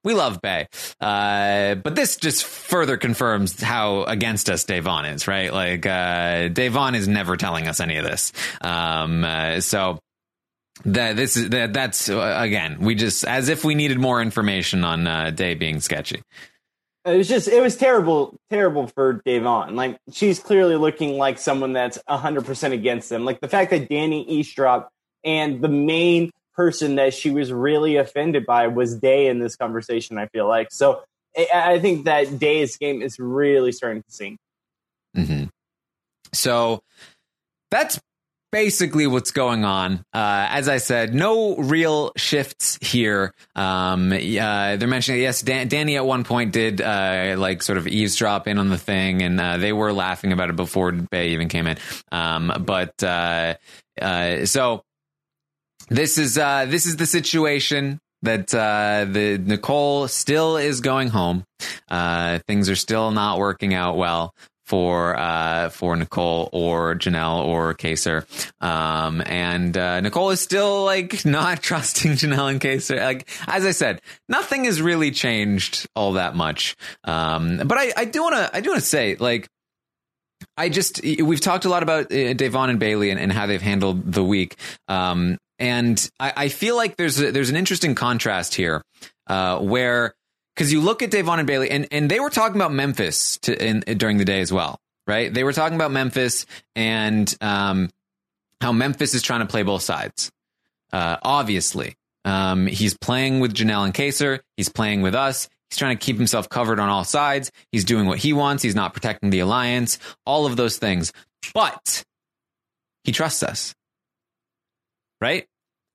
We love Bay. Uh, but this just further confirms how against us Da'Vonne is, right? Like, uh, Da'Vonne is never telling us any of this. Um, uh, so that this is that that's uh, again, we just as if we needed more information on uh, Day being sketchy. It was just, it was terrible, terrible for Da'Vonne. Like, she's clearly looking like someone that's one hundred percent against them. Like, the fact that Danny eavesdropped and the main person that she was really offended by was Day in this conversation, I feel like. So I, I think that Day's game is really starting to sink. Mm-hmm. So that's basically what's going on. Uh, as I said, no real shifts here. Um, uh, they're mentioning, yes, Dan- Danny at one point did uh, like sort of eavesdrop in on the thing, and uh, they were laughing about it before Bay even came in. Um, but uh, uh, so this is uh, this is the situation that uh, the Nicole still is going home. Uh, things are still not working out well for uh, for Nicole or Janelle or Kaysar. Um, and uh, Nicole is still like not trusting Janelle and Kaysar. Like, as I said, nothing has really changed all that much. Um, but I, I do want to I do want to say, like, I just we've talked a lot about uh, Da'Vonne and Bailey and, and how they've handled the week. Um, and I, I feel like there's a, there's an interesting contrast here uh, where, because you look at Da'Vonne and Bailey, and, and they were talking about Memphis to, in, during the day as well, right? They were talking about Memphis and um, how Memphis is trying to play both sides. Uh, obviously, um, he's playing with Janelle and Kaysar. He's playing with us. He's trying to keep himself covered on all sides. He's doing what he wants. He's not protecting the alliance, all of those things. But he trusts us, right?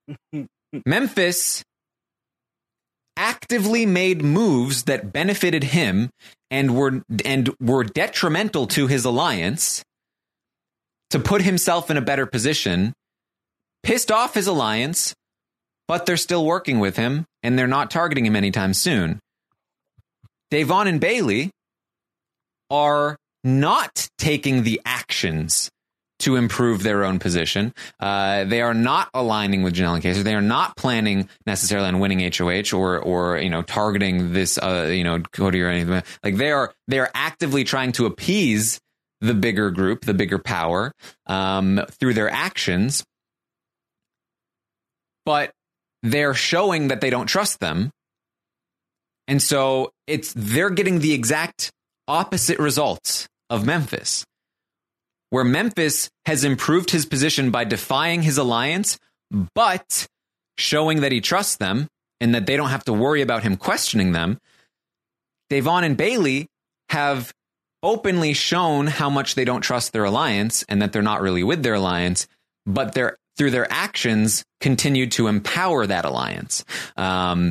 Memphis actively made moves that benefited him and were and were detrimental to his alliance to put himself in a better position, pissed off his alliance, but they're still working with him and they're not targeting him anytime soon. Da'Vonne and Bailey are not taking the actions to improve their own position. Uh, they are not aligning with Janelle and Kaysar. They are not planning necessarily on winning H O H or, or you know, targeting this, uh, you know, Cody or anything. Like, they are, they are actively trying to appease the bigger group, the bigger power, um, through their actions. But they're showing that they don't trust them. And so it's, they're getting the exact opposite results of Memphis, where Memphis has improved his position by defying his alliance, but showing that he trusts them and that they don't have to worry about him questioning them. Da'Vonne and Bailey have openly shown how much they don't trust their alliance and that they're not really with their alliance, but they're, through their actions, continued to empower that alliance. Um,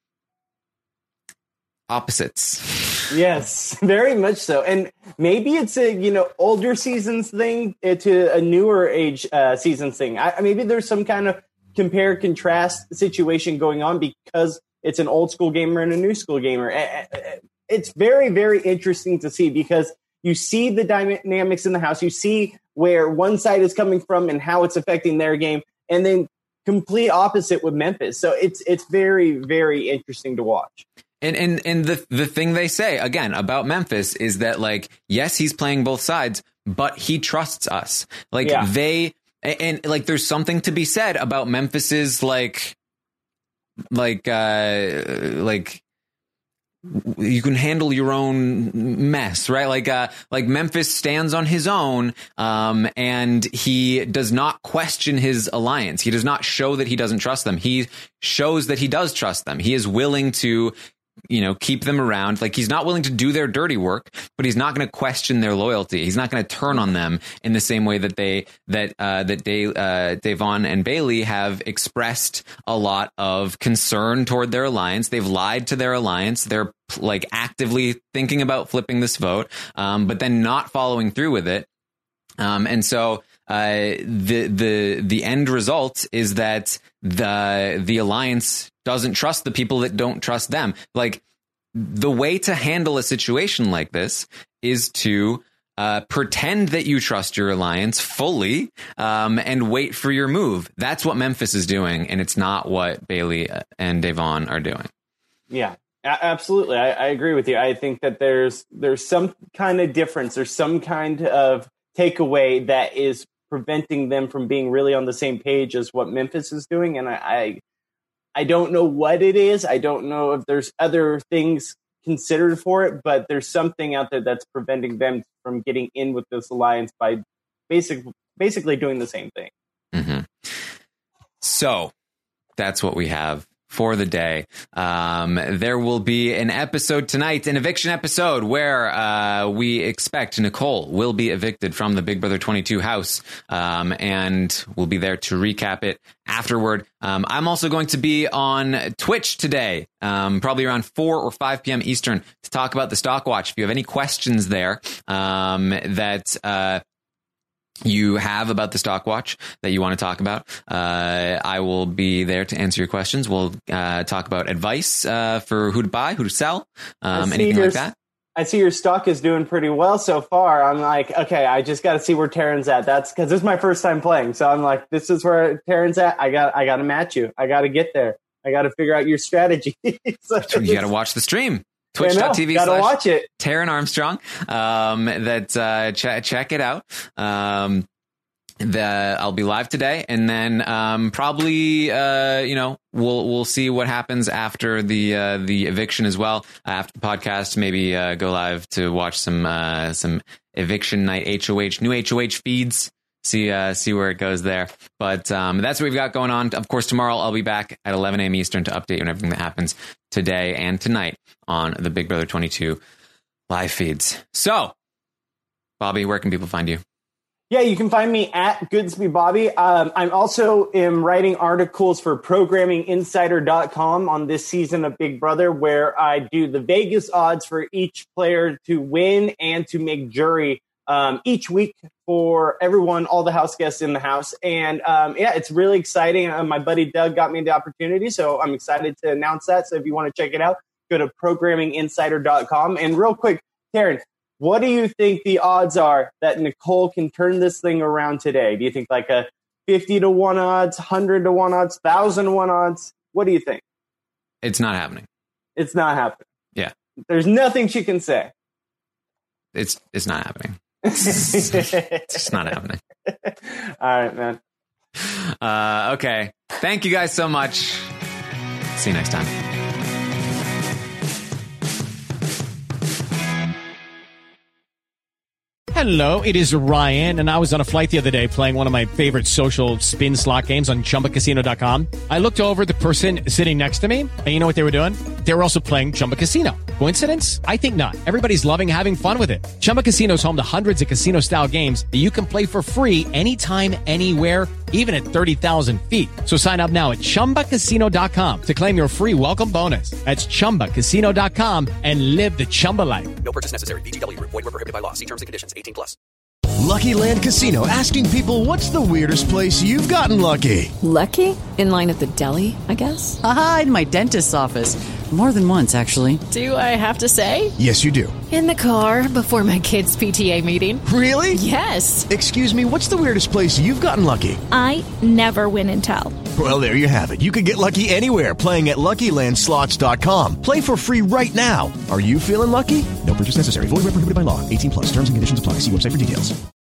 opposites. Yes, very much so. And maybe it's a, you know, older seasons thing to a newer age uh, seasons thing. I, maybe there's some kind of compare contrast situation going on because it's an old school gamer and a new school gamer. It's very, very interesting to see because you see the dynamics in the house. You see where one side is coming from and how it's affecting their game, and then complete opposite with Memphis. So it's it's very, very interesting to watch. And and and the the thing they say again about Memphis is that, like, yes, he's playing both sides, but he trusts us. Like, yeah. they and, and like there's something to be said about Memphis's like like uh like you can handle your own mess, right? Like, uh, like Memphis stands on his own, um, and he does not question his alliance. He does not show that he doesn't trust them. He shows that he does trust them. He is willing to, you know, keep them around. Like, he's not willing to do their dirty work, but he's not going to question their loyalty. He's not going to turn on them in the same way that they, that, uh, that they, uh, Da'Vonne and Bailey have expressed a lot of concern toward their alliance. They've lied to their alliance. They're like actively thinking about flipping this vote, um, but then not following through with it. Um, and so, uh, the, the, the end result is that the, the alliance doesn't trust the people that don't trust them. Like, the way to handle a situation like this is to, uh, pretend that you trust your alliance fully, um, and wait for your move. That's what Memphis is doing. And it's not what Bailey and Da'Vonne are doing. Yeah. A- absolutely. I, I agree with you. I think that there's there's some kind of difference. There's some kind of takeaway that is preventing them from being really on the same page as what Memphis is doing. And I, I, I don't know what it is. I don't know if there's other things considered for it, but there's something out there that's preventing them from getting in with this alliance by basic, basically doing the same thing. Mm-hmm. So that's what we have for the day. Um, there will be an episode tonight, an eviction episode, where uh, we expect Nicole will be evicted from the Big Brother twenty-two house, um, and we'll be there to recap it afterward. Um, I'm also going to be on Twitch today, um, probably around four or five p.m. Eastern, to talk about the Stock Watch. If you have any questions there um, that... Uh, you have about the Stock Watch that you want to talk about, uh, I will be there to answer your questions. We'll uh, talk about advice uh, for who to buy, who to sell, um, anything your, like that. I see your stock is doing pretty well so far. I'm like, okay, I just got to see where Taryn's at. That's because this is my first time playing. So I'm like, this is where Taryn's at. I got, I got to match you. I got to get there. I got to figure out your strategy. So you got to watch the stream. Twitch dot t v gotta slash watch it. Taryn Armstrong. Um, that, uh, ch- check it out. Um, the, I'll be live today, and then, um, probably, uh, you know, we'll, we'll see what happens after the, uh, the eviction as well. Uh, after the podcast, maybe, uh, go live to watch some, uh, some eviction night H O H, new H O H feeds. See, uh, see where it goes there. But um, that's what we've got going on. Of course, tomorrow I'll be back at eleven a.m. Eastern to update you on everything that happens today and tonight on the Big Brother twenty-two live feeds. So, Bobby, where can people find you? Yeah, you can find me at Goodsby Bobby. Um, I'm also am writing articles for programming insider dot com on this season of Big Brother, where I do the Vegas odds for each player to win and to make jury Um, each week for everyone, all the house guests in the house. And um, yeah, it's really exciting. Uh, my buddy Doug got me the opportunity, so I'm excited to announce that. So if you want to check it out, go to programming insider dot com. And real quick, Taryn, what do you think the odds are that Nicole can turn this thing around today? Do you think like a fifty to one odds, one hundred to one odds, one thousand to one odds? What do you think? It's not happening. It's not happening. Yeah. There's nothing she can say. It's it's not happening. It's just not happening. All right, man. Uh, okay. Thank you guys so much. See you next time. Hello, it is Ryan, and I was on a flight the other day playing one of my favorite social spin slot games on chumba casino dot com. I looked over at the person sitting next to me, and you know what they were doing? They were also playing Chumba Casino. Coincidence? I think not. Everybody's loving having fun with it. Chumba Casino is home to hundreds of casino-style games that you can play for free anytime, anywhere, even at thirty thousand feet. So sign up now at chumba casino dot com to claim your free welcome bonus. That's chumba casino dot com and live the Chumba life. No purchase necessary. V G W. Void where prohibited by law. See terms and conditions. eighteen plus. Lucky Land Casino, asking people, what's the weirdest place you've gotten lucky? Lucky? In line at the deli, I guess? Aha, in my dentist's office. More than once, actually. Do I have to say? Yes, you do. In the car before my kids' P T A meeting. Really? Yes. Excuse me, what's the weirdest place you've gotten lucky? I never win and tell. Well, there you have it. You can get lucky anywhere, playing at lucky land slots dot com. Play for free right now. Are you feeling lucky? No purchase necessary. Void where prohibited by law. eighteen plus. Terms and conditions apply. See website for details.